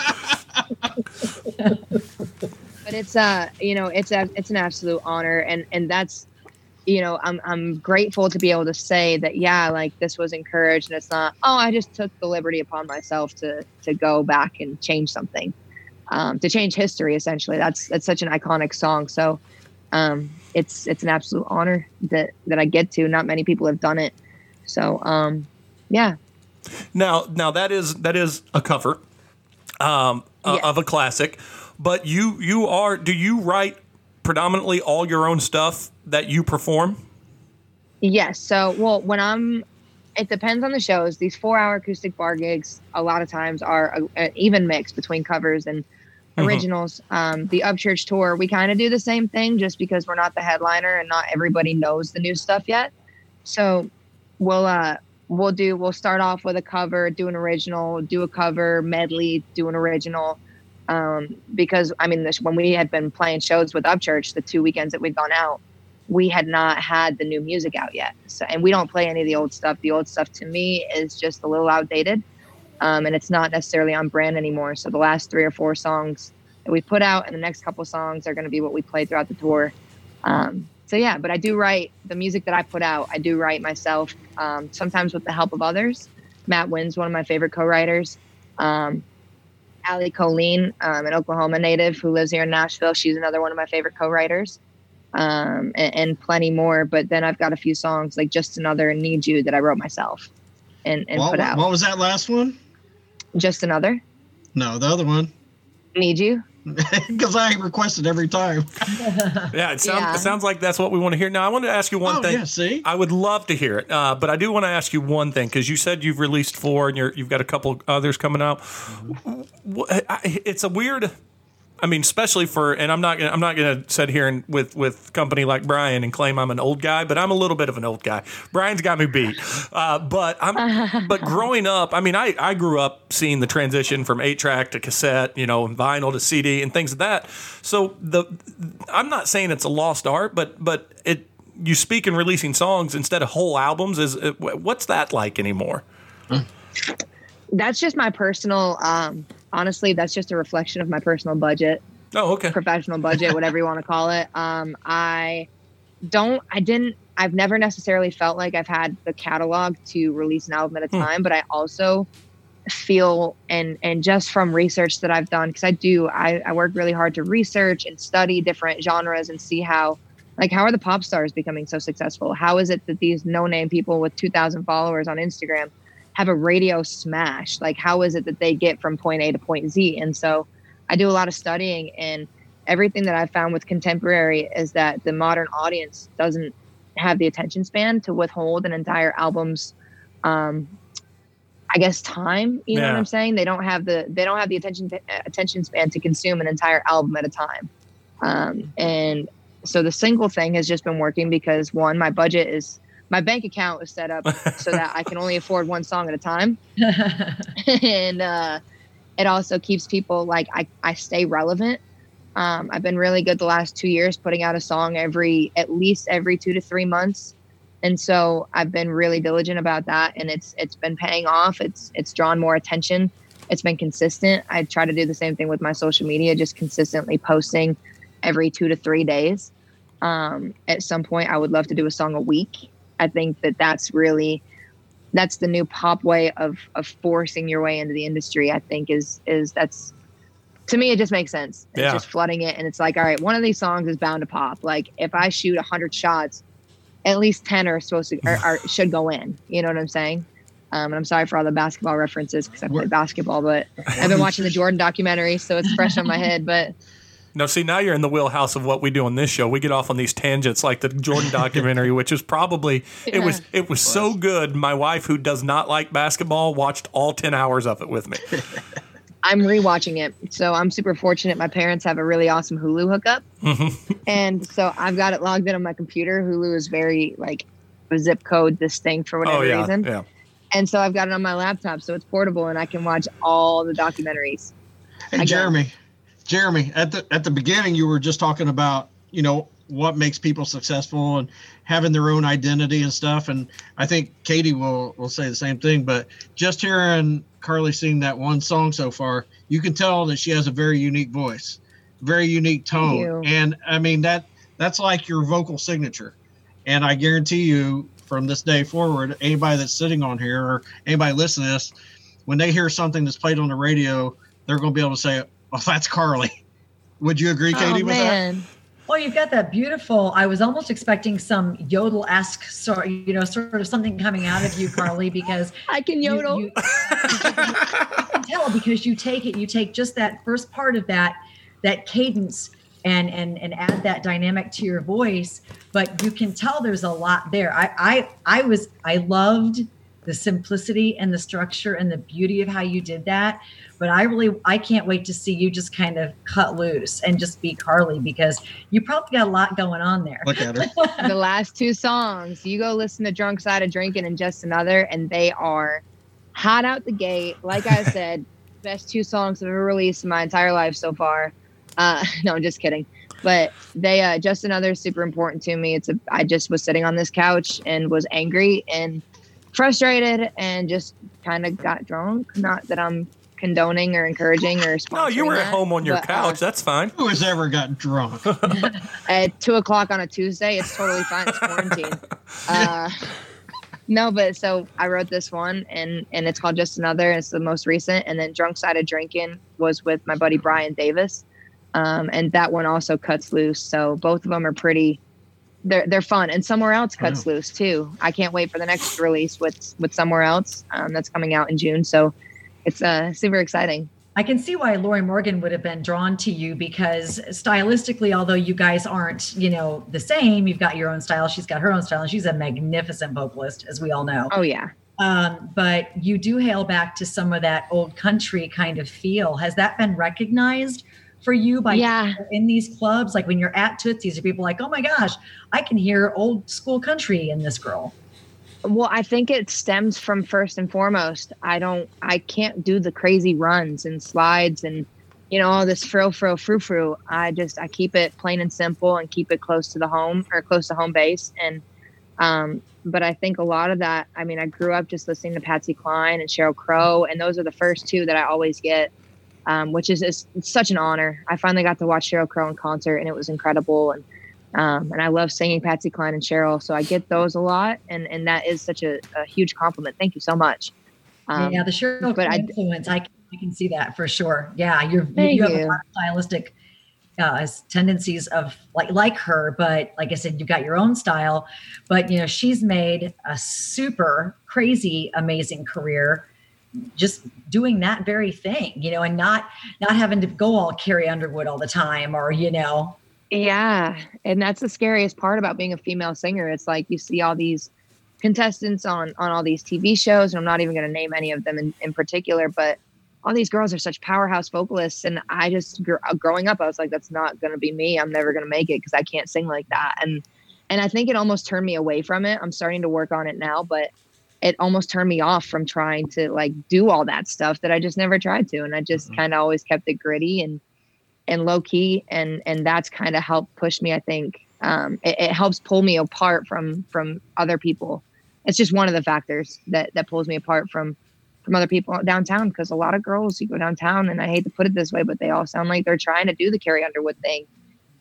But it's it's an absolute honor, and that's, I'm grateful to be able to say that, yeah, like, this was encouraged, and it's not, I just took the liberty upon myself to go back and change something, to change history. Essentially, that's such an iconic song. So it's an absolute honor that I get to. Not many people have done it. So yeah. Now that is a cover of a classic, but do you write predominantly all your own stuff that you perform? Yes. So, it depends on the shows. These 4-hour acoustic bar gigs, a lot of times, are an even mix between covers and originals. The Upchurch tour, we kind of do the same thing, just because we're not the headliner and not everybody knows the new stuff yet. So we'll start off with a cover, do an original, do a cover, medley, do an original. Because when we had been playing shows with Upchurch, the 2 weekends that we'd gone out, we had not had the new music out yet. So, and we don't play any of the old stuff. The old stuff to me is just a little outdated, and it's not necessarily on brand anymore. So the last 3 or 4 songs that we put out and the next couple songs are going to be what we play throughout the tour. So yeah, but I do write the music that I put out. I do write myself, sometimes with the help of others. Matt Wynn's one of my favorite co-writers. Allie Colleen, an Oklahoma native who lives here in Nashville. She's another one of my favorite co-writers, and plenty more. But then I've got a few songs like Just Another and Need You that I wrote myself and put out. What was that last one? Just Another. No, the other one. Need You. Because I requested every time. Yeah, it sounds like that's what we want to hear. Now, I want to ask you one thing. Yeah, see? I would love to hear it, but I do want to ask you one thing, because you said you've released 4 and you've got a couple others coming out. It's a weird. Especially and I'm not gonna sit here and with company like Brian and claim I'm an old guy, but I'm a little bit of an old guy. Brian's got me beat, but growing up, I grew up seeing the transition from 8-track to cassette, and vinyl to CD and things like that. So I'm not saying it's a lost art, but you speak in releasing songs instead of whole albums. What's that like anymore? That's just my personal. Honestly, that's just a reflection of my personal budget. Oh, okay. Professional budget, whatever you want to call it. I've never necessarily felt like I've had the catalog to release an album at a time, but I also feel, and just from research that I've done, because I work really hard to research and study different genres and see how are the pop stars becoming so successful? How is it that these no-name people with 2,000 followers on Instagram have a radio smash? Like, how is it that they get from point A to point Z? And so I do a lot of studying, and everything that I've found with contemporary is that the modern audience doesn't have the attention span to withhold an entire album's, time. You know what I'm saying? They don't have the attention span to consume an entire album at a time. And so the single thing has just been working because, one, my bank account is set up so that I can only afford one song at a time. And it also keeps people, I stay relevant. I've been really good the last 2 years putting out a song at least every 2 to 3 months. And so I've been really diligent about that, and it's been paying off. It's drawn more attention. It's been consistent. I try to do the same thing with my social media, just consistently posting every 2 to 3 days. At some point, I would love to do a song a week. I think that's the new pop way of forcing your way into the industry. I think is that's, to me, it just makes sense. It's just flooding it. And it's like, all right, one of these songs is bound to pop. Like if I shoot 100 shots, at least 10 are supposed to, or should go in. You know what I'm saying? And I'm sorry for all the basketball references because I play basketball, but I've been watching the Jordan documentary, so it's fresh on my head. But no, see, now you're in the wheelhouse of what we do on this show. We get off on these tangents like the Jordan documentary, which is probably, it was so good. My wife, who does not like basketball, watched all 10 hours of it with me. I'm rewatching it. So I'm super fortunate. My parents have a really awesome Hulu hookup. Mm-hmm. And so I've got it logged in on my computer. Hulu is very like a zip code this thing for whatever reason. Yeah. And so I've got it on my laptop. So it's portable and I can watch all the documentaries. Hey, Jeremy, at the beginning, you were just talking about, what makes people successful and having their own identity and stuff. And I think Katie will say the same thing, but just hearing Carly sing that one song so far, you can tell that she has a very unique voice, very unique tone. And I mean, that's like your vocal signature. And I guarantee you from this day forward, anybody that's sitting on here or anybody listening to this, when they hear something that's played on the radio, they're going to be able to say, well, that's Carly. Would you agree, Katie, with that? Well, you've got that beautiful, I was almost expecting some yodel-esque sort of something coming out of you, Carly, because I can yodel. You can tell because you take just that first part of that cadence and add that dynamic to your voice, but you can tell there's a lot there. I loved the simplicity and the structure and the beauty of how you did that. But I can't wait to see you just kind of cut loose and just be Carly, because you probably got a lot going on there. Look at her. The last 2 songs, you go listen to Drunk Side of Drinking and Just Another, and they are hot out the gate. Like I said, best 2 songs I've ever released in my entire life so far. No, I'm just kidding. But they, Just Another is super important to me. I just was sitting on this couch and was angry and frustrated and just kind of got drunk. Not that I'm condoning or encouraging or sponsoring. No, you were at home on your couch. That's fine. Who has ever got drunk? At 2:00 on a Tuesday, it's totally fine. It's quarantine. No, but so I wrote this one and it's called Just Another. And it's the most recent. And then Drunk Side of Drinking was with my buddy Brian Davis. And that one also cuts loose. So both of them are pretty, they're fun. And Somewhere Else cuts loose too. I can't wait for the next release with Somewhere Else. That's coming out in June. So it's super exciting. I can see why Lori Morgan would have been drawn to you, because stylistically, although you guys aren't, the same, you've got your own style. She's got her own style, and she's a magnificent vocalist, as we all know. Oh, yeah. But you do hail back to some of that old country kind of feel. Has that been recognized for you by people in these clubs? Like when you're at Tootsie's, are people like, oh my gosh, I can hear old school country in this girl? Well, I think it stems from, first and foremost, I can't do the crazy runs and slides and, all this frou-frou. I keep it plain and simple and keep it close to home base. And, but I think a lot of that, I grew up just listening to Patsy Cline and Sheryl Crow, and those are the first 2 that I always get, which is it's such an honor. I finally got to watch Sheryl Crow in concert, and it was incredible. And I love singing Patsy Cline and Sheryl, so I get those a lot, and that is such a huge compliment. Thank you so much. The Sheryl Crow influence, I can see that for sure. Yeah, you have a lot of stylistic tendencies of like her, but like I said, you've got your own style. But she's made a super crazy, amazing career just doing that very thing, and not having to go all Carrie Underwood all the time, or Yeah. And that's the scariest part about being a female singer. It's like you see all these contestants on all these TV shows, and I'm not even going to name any of them in particular, but all these girls are such powerhouse vocalists. And I just, growing up, I was like, that's not going to be me. I'm never going to make it because I can't sing like that. And I think it almost turned me away from it. I'm starting to work on it now, but it almost turned me off from trying to do all that stuff that I just never tried to. And I just kind of always kept it gritty and low key. And that's kind of helped push me. I think it helps pull me apart from other people. It's just one of the factors that pulls me apart from other people downtown. Because a lot of girls, you go downtown, and I hate to put it this way, but they all sound like they're trying to do the Carrie Underwood thing.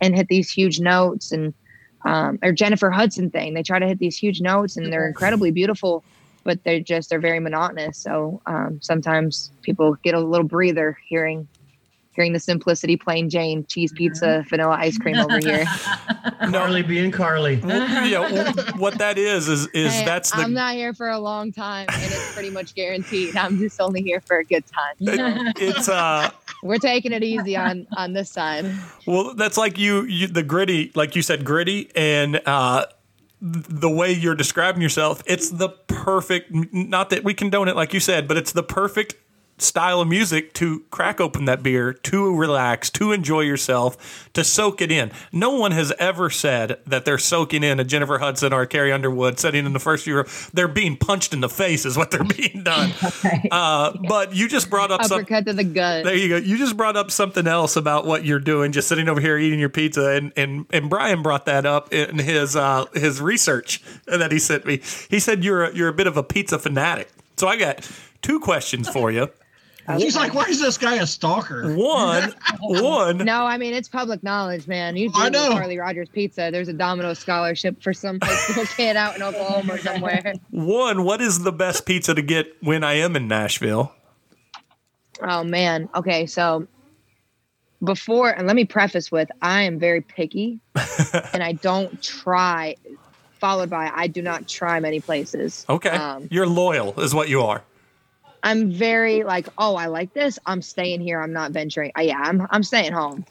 and hit these huge notes, and or Jennifer Hudson thing. They try to hit these huge notes, and they're incredibly beautiful, but they're very monotonous. So sometimes people get a little breather hearing the simplicity, plain Jane, cheese pizza, vanilla ice cream over here. Carly being Carly. What that is hey, that's the. I'm not here for a long time, and it's pretty much guaranteed. I'm just only here for a good time. It's We're taking it easy on this side. Well, that's like you the gritty, like you said, gritty, and the way you're describing yourself. It's the perfect. Not that we condone it, like you said, but it's the perfect style of music to crack open that beer, to relax, to enjoy yourself, to soak it in. No one has ever said that they're soaking in a Jennifer Hudson or a Carrie Underwood sitting in the first year. They're being punched in the face is what they're being done. But you just brought up uppercut to the gut. There you go. You just brought up something else about what you're doing, just sitting over here eating your pizza. And Brian brought that up in his research that he sent me. He said you're a bit of a pizza fanatic. So I got 2 questions for you. He's like, why is this guy a stalker? One. No, I mean, it's public knowledge, man. You I Google know. Carly Rogers Pizza. There's a Domino's scholarship for some high school kid out in Oklahoma somewhere. One, what is the best pizza to get when I am in Nashville? Oh, man. Okay, so and let me preface with, I am very picky, and I don't try, followed by, I do not try many places. Okay. You're loyal is what you are. I'm very like, oh, I like this. I'm staying here. I'm not venturing. I'm staying home.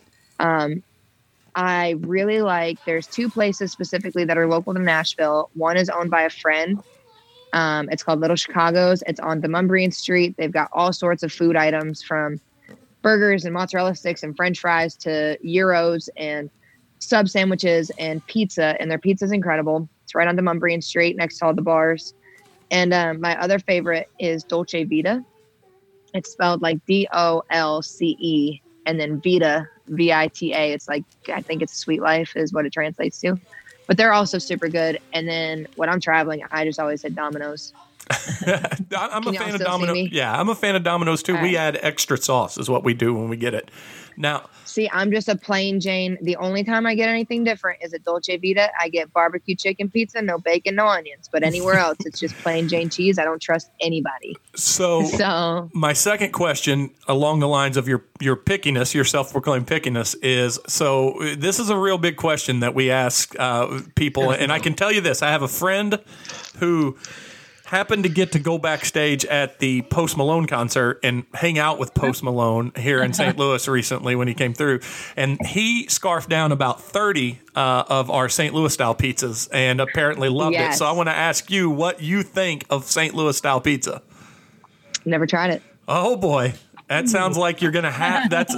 I really there's 2 places specifically that are local to Nashville. One is owned by a friend. It's called Little Chicago's. It's on Demumbrian Street. They've got all sorts of food items from burgers and mozzarella sticks and French fries to gyros and sub sandwiches and pizza. And their pizza is incredible. It's right on Demumbrian Street next to all the bars. And my other favorite is Dolce Vita. It's spelled like DOLCE and then Vita, VITA. It's like, I think it's Sweet Life is what it translates to. But they're also super good. And then when I'm traveling, I just always hit Domino's. I'm a fan of Domino's. Yeah, I'm a fan of Domino's too. We add extra sauce is what we do when we get it. Now, see, I'm just a plain Jane. The only time I get anything different is at Dolce Vita. I get barbecue chicken pizza, no bacon, no onions. But anywhere else, it's just plain Jane cheese. I don't trust anybody. So my second question along the lines of your pickiness, your self-proclaimed pickiness is, so this is a real big question that we ask people. And I can tell you this. I have a friend who happened to get to go backstage at the Post Malone concert and hang out with Post Malone here in St. Louis recently when he came through. And he scarfed down about 30 of our St. Louis style pizzas and apparently loved it. So I want to ask you what you think of St. Louis style pizza. Never tried it. Oh, boy. That sounds like you're going to have. That's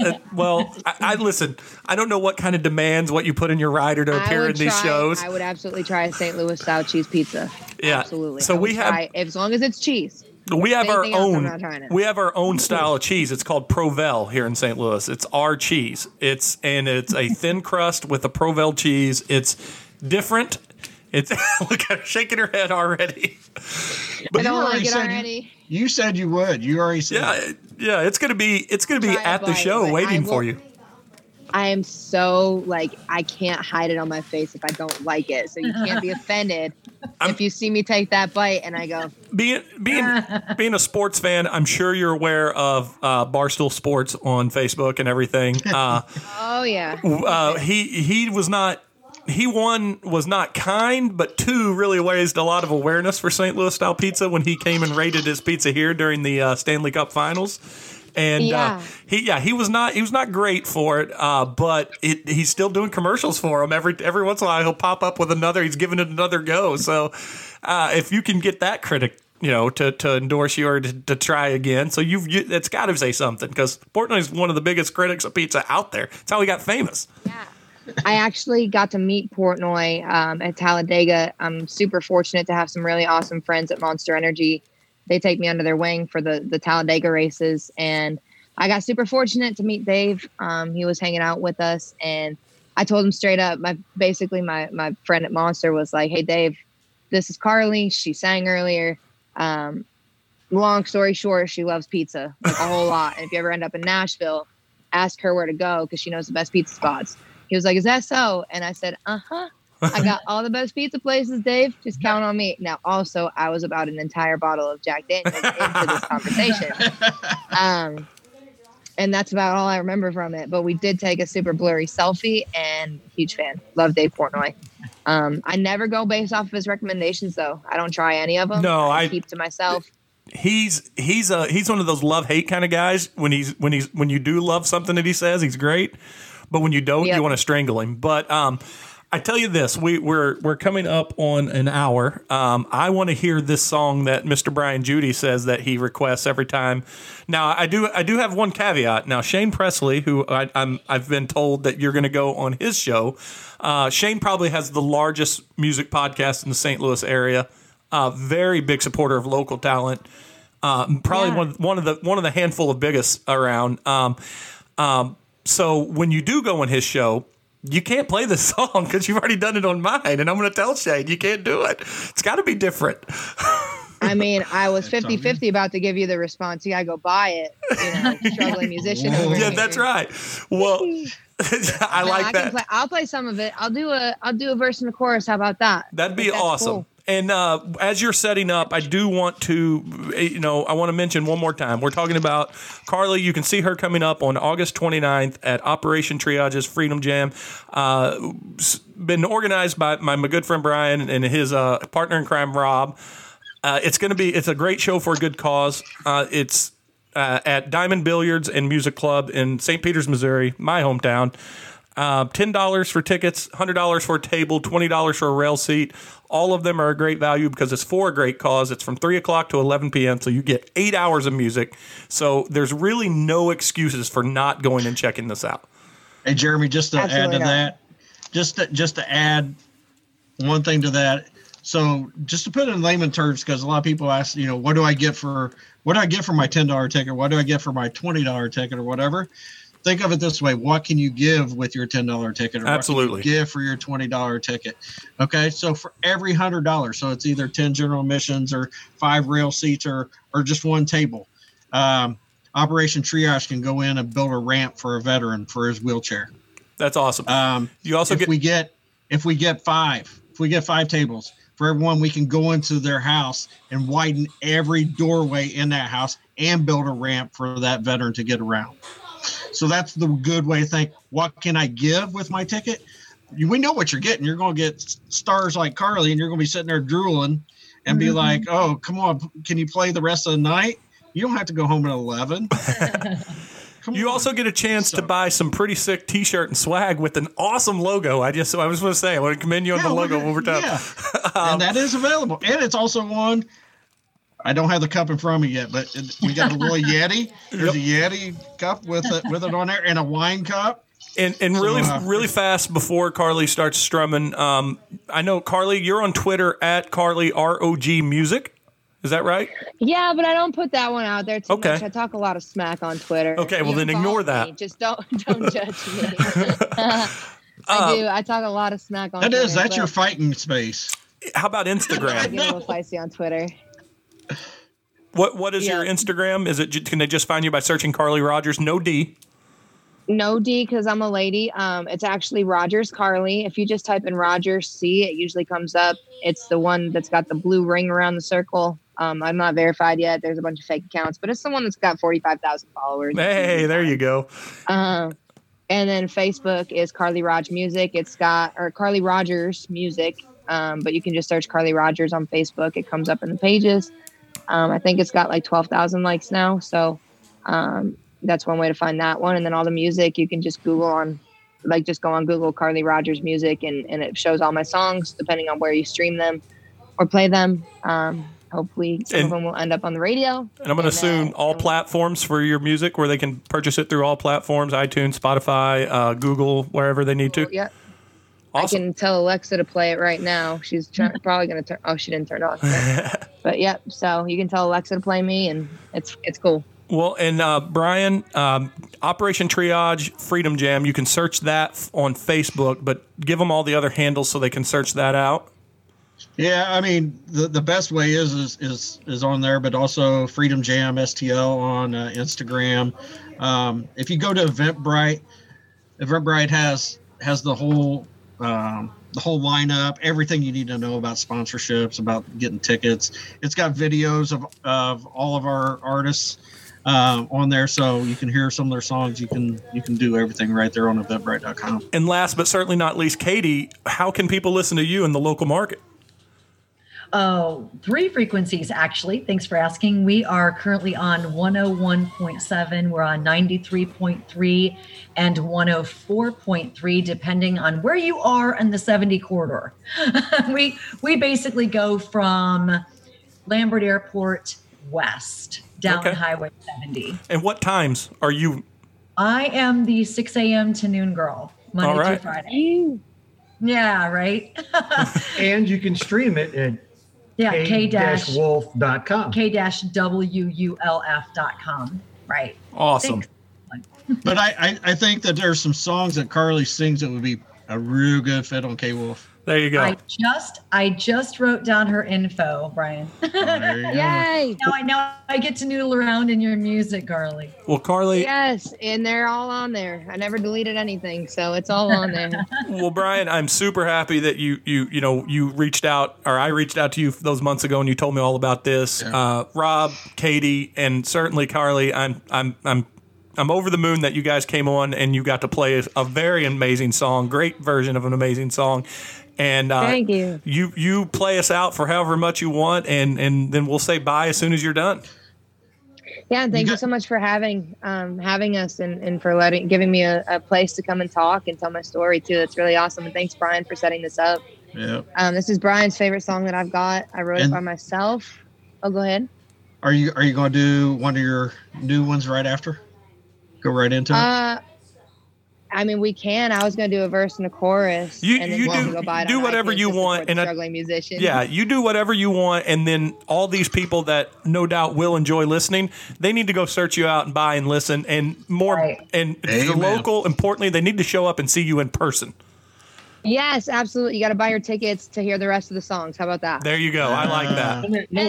I listen. I don't know what kind of demands what you put in your rider to appear in these shows. I would absolutely try a St. Louis style cheese pizza. Yeah, absolutely. So we have, as long as it's cheese. We have our own. We have our own style of cheese. It's called Provel here in St. Louis. It's our cheese. It's a thin crust with a Provel cheese. It's different. It's look at her shaking her head already. But I don't like it already. You said you would. You already said. Yeah. It's gonna be at the show waiting for you. I am so I can't hide it on my face if I don't like it. So you can't be offended if you see me take that bite and I go. Being a sports fan, I'm sure you're aware of Barstool Sports on Facebook and everything. Oh yeah. He was not. He, one, was not kind, but two, really raised a lot of awareness for St. Louis style pizza when he came and rated his pizza here during the Stanley Cup Finals. And he was not great for it, but he's still doing commercials for him every once in a while. He'll pop up with another. He's giving it another go. So if you can get that critic, to endorse you or to try again, so it's got to say something, because Portnoy is one of the biggest critics of pizza out there. That's how he got famous. Yeah. I actually got to meet Portnoy at Talladega. I'm super fortunate to have some really awesome friends at Monster Energy. They take me under their wing for the Talladega races. And I got super fortunate to meet Dave. He was hanging out with us. And I told him straight up, my friend at Monster was like, hey, Dave, this is Carly. She sang earlier. Long story short, she loves pizza, a whole lot. And if you ever end up in Nashville, ask her where to go because she knows the best pizza spots. He was like, is that so? And I said, uh-huh. I got all the best pizza places, Dave. Just count on me. Now, also, I was about an entire bottle of Jack Daniels into this conversation. And that's about all I remember from it. But we did take a super blurry selfie, and huge fan. Love Dave Portnoy. I never go based off of his recommendations, though. I don't try any of them. No, I keep to myself. He's one of those love-hate kind of guys. When you do love something that he says, he's great. But when you don't, you want to strangle him. But I tell you this, we're coming up on an hour. I want to hear this song that Mr. Brian Judy says that he requests every time. Now, I do have one caveat. Now, Shane Presley, who I've been told that you're going to go on his show. Shane probably has the largest music podcast in the St. Louis area. Very big supporter of local talent. Probably one of the handful of biggest around. So when you do go on his show, you can't play this song because you've already done it on mine, and I'm going to tell Shane you can't do it. It's got to be different. I mean, I was 50-50 about to give you the response. You got to go buy it. Struggling musician over here. That's right. Well, I like that. I'll play some of it. I'll do a verse and a chorus. How about that? That'd be awesome. Cool. And as you're setting up, I do want to, I want to mention one more time. We're talking about Carly. You can see her coming up on August 29th at Operation Triage's Freedom Jam. Been organized by my good friend Brian and his partner in crime, Rob. It's a great show for a good cause. It's at Diamond Billiards and Music Club in St. Peters, Missouri, my hometown. $10 for tickets, $100 for a table, $20 for a rail seat. All of them are a great value because it's for a great cause. It's from 3 o'clock to 11 p.m., so you get 8 hours of music. So there's really no excuses for not going and checking this out. Hey, Jeremy, just to add to that, just to add one thing to that. So just to put it in layman terms, because a lot of people ask, what do I get for my $10 ticket? What do I get for my $20 ticket or whatever? Think of it this way. What can you give with your $10 ticket? Or Absolutely. What can you give for your $20 ticket? Okay. So for every $100, so it's either 10 general admissions or 5 rail seats or just one table. Operation Triage can go in and build a ramp for a veteran for his wheelchair. That's awesome. You also if we get 5 tables for everyone, we can go into their house and widen every doorway in that house and build a ramp for that veteran to get around. So that's the good way to think. What can I give with my ticket? We know what you're getting. You're going to get stars like Carly, and you're going to be sitting there drooling and be like, oh, come on, can you play the rest of the night? You don't have to go home at 11. You also get a chance to buy some pretty sick T-shirt and swag with an awesome logo. I was going to say, I want to commend you on the logo one more time. Yeah. And that is available. And it's also on. I don't have the cup in front of me yet, but we got a little Yeti. There's a Yeti cup with it on there and a wine cup. And really fast before Carly starts strumming, I know, Carly, you're on Twitter at Carly ROG Music. Is that right? Yeah, but I don't put that one out there too much. I talk a lot of smack on Twitter. Okay, well then ignore that. Me. Just don't judge me. I do. I talk a lot of smack on Twitter. That's your fighting space. How about Instagram? I get a little feisty on Twitter. What is your Instagram? Can they just find you by searching Carly Rogers? No D. No D, because I'm a lady. It's actually Rogers Carly. If you just type in Rogers C, it usually comes up. It's the one that's got the blue ring around the circle. I'm not verified yet. There's a bunch of fake accounts, but it's the one that's got 45,000 followers. Hey, there you go. And then Facebook is Carly Rog Music. Or Carly Rogers Music. But you can just search Carly Rogers on Facebook. It comes up in the pages. I think it's got like 12,000 likes now. So that's one way to find that one. And then all the music, you can just go on Google Carly Rogers Music and it shows all my songs depending on where you stream them or play them. Hopefully some of them will end up on the radio. And I'm going to assume all platforms for your music where they can purchase it through all platforms, iTunes, Spotify, Google, wherever they need to. Yeah. Awesome. I can tell Alexa to play it right now. She's probably going to turn. Oh, she didn't turn it on. But yeah, so you can tell Alexa to play me, and it's cool. Well, and Brian, Operation Triage Freedom Jam, you can search that on Facebook, but give them all the other handles so they can search that out. Yeah, I mean the best way is on there, but also Freedom Jam STL on Instagram. If you go to Eventbrite has has the whole lineup, everything you need to know about sponsorships, about getting tickets. It's got videos of all of our artists on there, so you can hear some of their songs. You can do everything right there on Eventbrite.com. And last but certainly not least, Katie, how can people listen to you in the local market? Oh, 3 frequencies, actually. Thanks for asking. We are currently on 101.7. We're on 93.3 and 104.3, depending on where you are in the 70 corridor. We basically go from Lambert Airport west down Highway 70. And what times are you? I am the 6 a.m. to noon girl, Monday through Friday. Yeah, right. And you can stream it at k-wolf.com. k-wulf.com. Right. Awesome. Thanks. But I think that there's some songs that Carly sings that would be a real good fit on K-Wolf. There you go. I just wrote down her info, Brian. There you go. Yay! Now I get to noodle around in your music, Carly. Well, Carly. Yes, and they're all on there. I never deleted anything, so it's all on there. Well, Brian, I'm super happy that you reached out, or I reached out to you those months ago, and you told me all about this. Yeah. Rob, Katie, and certainly Carly, I'm over the moon that you guys came on and you got to play a very amazing song, great version of an amazing song. And thank you. You play us out for however much you want, and then we'll say bye as soon as you're done. Yeah, thank you so much for having us and for giving me a place to come and talk and tell my story too. That's really awesome. And thanks, Brian, for setting this up. Yeah. This is Brian's favorite song that I've got. I wrote it by myself. Oh, go ahead. Are you going to do one of your new ones right after? Go right into it. I mean, we can. I was going to do a verse and a chorus. Do whatever you want. And struggling musician. Yeah, you do whatever you want. And then all these people that no doubt will enjoy listening, they need to go search you out and buy and listen. And more, and the local, importantly, they need to show up and see you in person. Yes, absolutely. You got to buy your tickets to hear the rest of the songs. How about that? There you go. I like that.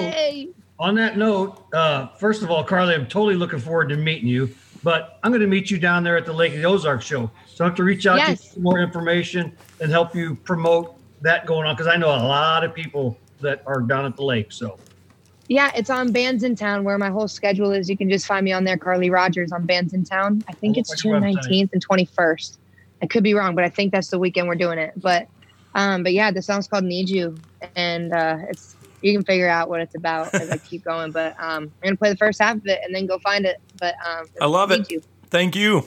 On that note, first of all, Carly, I'm totally looking forward to meeting you. But I'm going to meet you down there at the Lake of the Ozarks show. So I have to reach out to you for more information and help you promote that going on, because I know a lot of people that are down at the lake. So yeah, it's on Bands in Town, where my whole schedule is. You can just find me on there, Carly Rogers, on Bands in Town. I think it's June 19th and 21st. I could be wrong, but I think that's the weekend we're doing it. But yeah, the song's called Need You, and you can figure out what it's about as I keep going. But I'm going to play the first half of it and then go find it. But I love it. Thank you.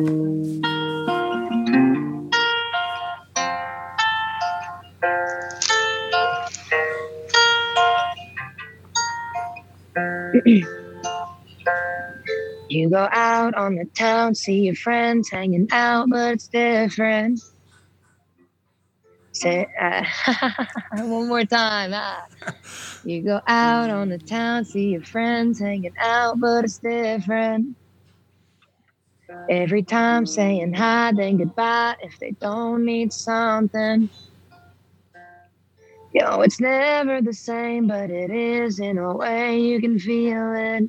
You go out on the town, see your friends hanging out, but it's different. Say one more time. You go out on the town, see your friends hanging out, but it's different. Every time saying hi, then goodbye if they don't need something. Yo, it's never the same, but it is in a way. You can feel it.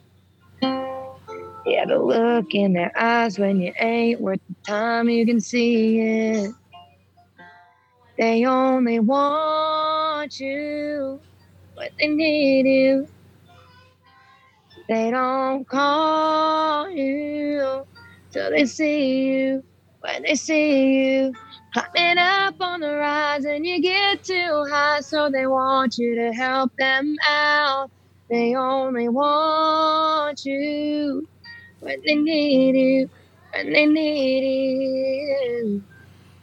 Yeah, the look in their eyes when you ain't worth the time, you can see it. They only want you when they need you. They don't call you till they see you. When they see you climbing up on the rise and you get too high, so they want you to help them out. They only want you when they need you. When they need you.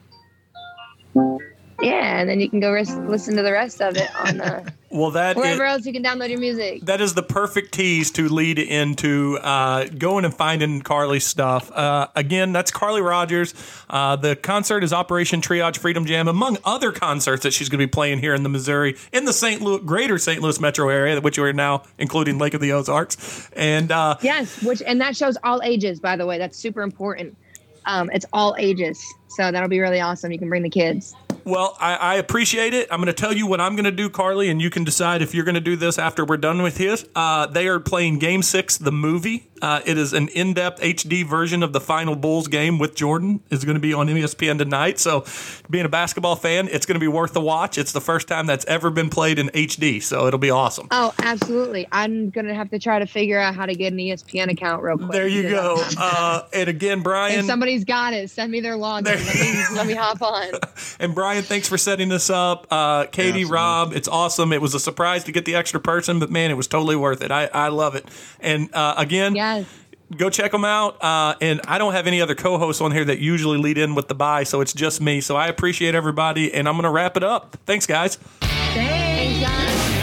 Yeah, and then you can go listen to the rest of it on wherever else you can download your music. That is the perfect tease to lead into going and finding Carly's stuff. Again, that's Carly Rogers. The concert is Operation Triage Freedom Jam, among other concerts that she's going to be playing here in the Missouri, in the greater St. Louis metro area, which we're now including Lake of the Ozarks. And yes, and that shows all ages, by the way. That's super important. It's all ages, so that'll be really awesome. You can bring the kids. Well, I appreciate it. I'm going to tell you what I'm going to do, Carly, and you can decide if you're going to do this after we're done with his. They are playing Game 6, the movie, It is an in-depth HD version of the final Bulls game with Jordan. Is going to be on ESPN tonight. So being a basketball fan, it's going to be worth the watch. It's the first time that's ever been played in HD, so it'll be awesome. Oh, absolutely. I'm going to have to try to figure out how to get an ESPN account real quick. There you go. And again, Brian. If somebody's got it, send me their login. Let me hop on. And Brian, thanks for setting this up. Katie, Rob, it's awesome. It was a surprise to get the extra person, but man, it was totally worth it. I love it. And again, yes. Go check them out. And I don't have any other co-hosts on here that usually lead in with the bye, so it's just me. So I appreciate everybody, and I'm going to wrap it up. Thanks, guys. Thanks, guys.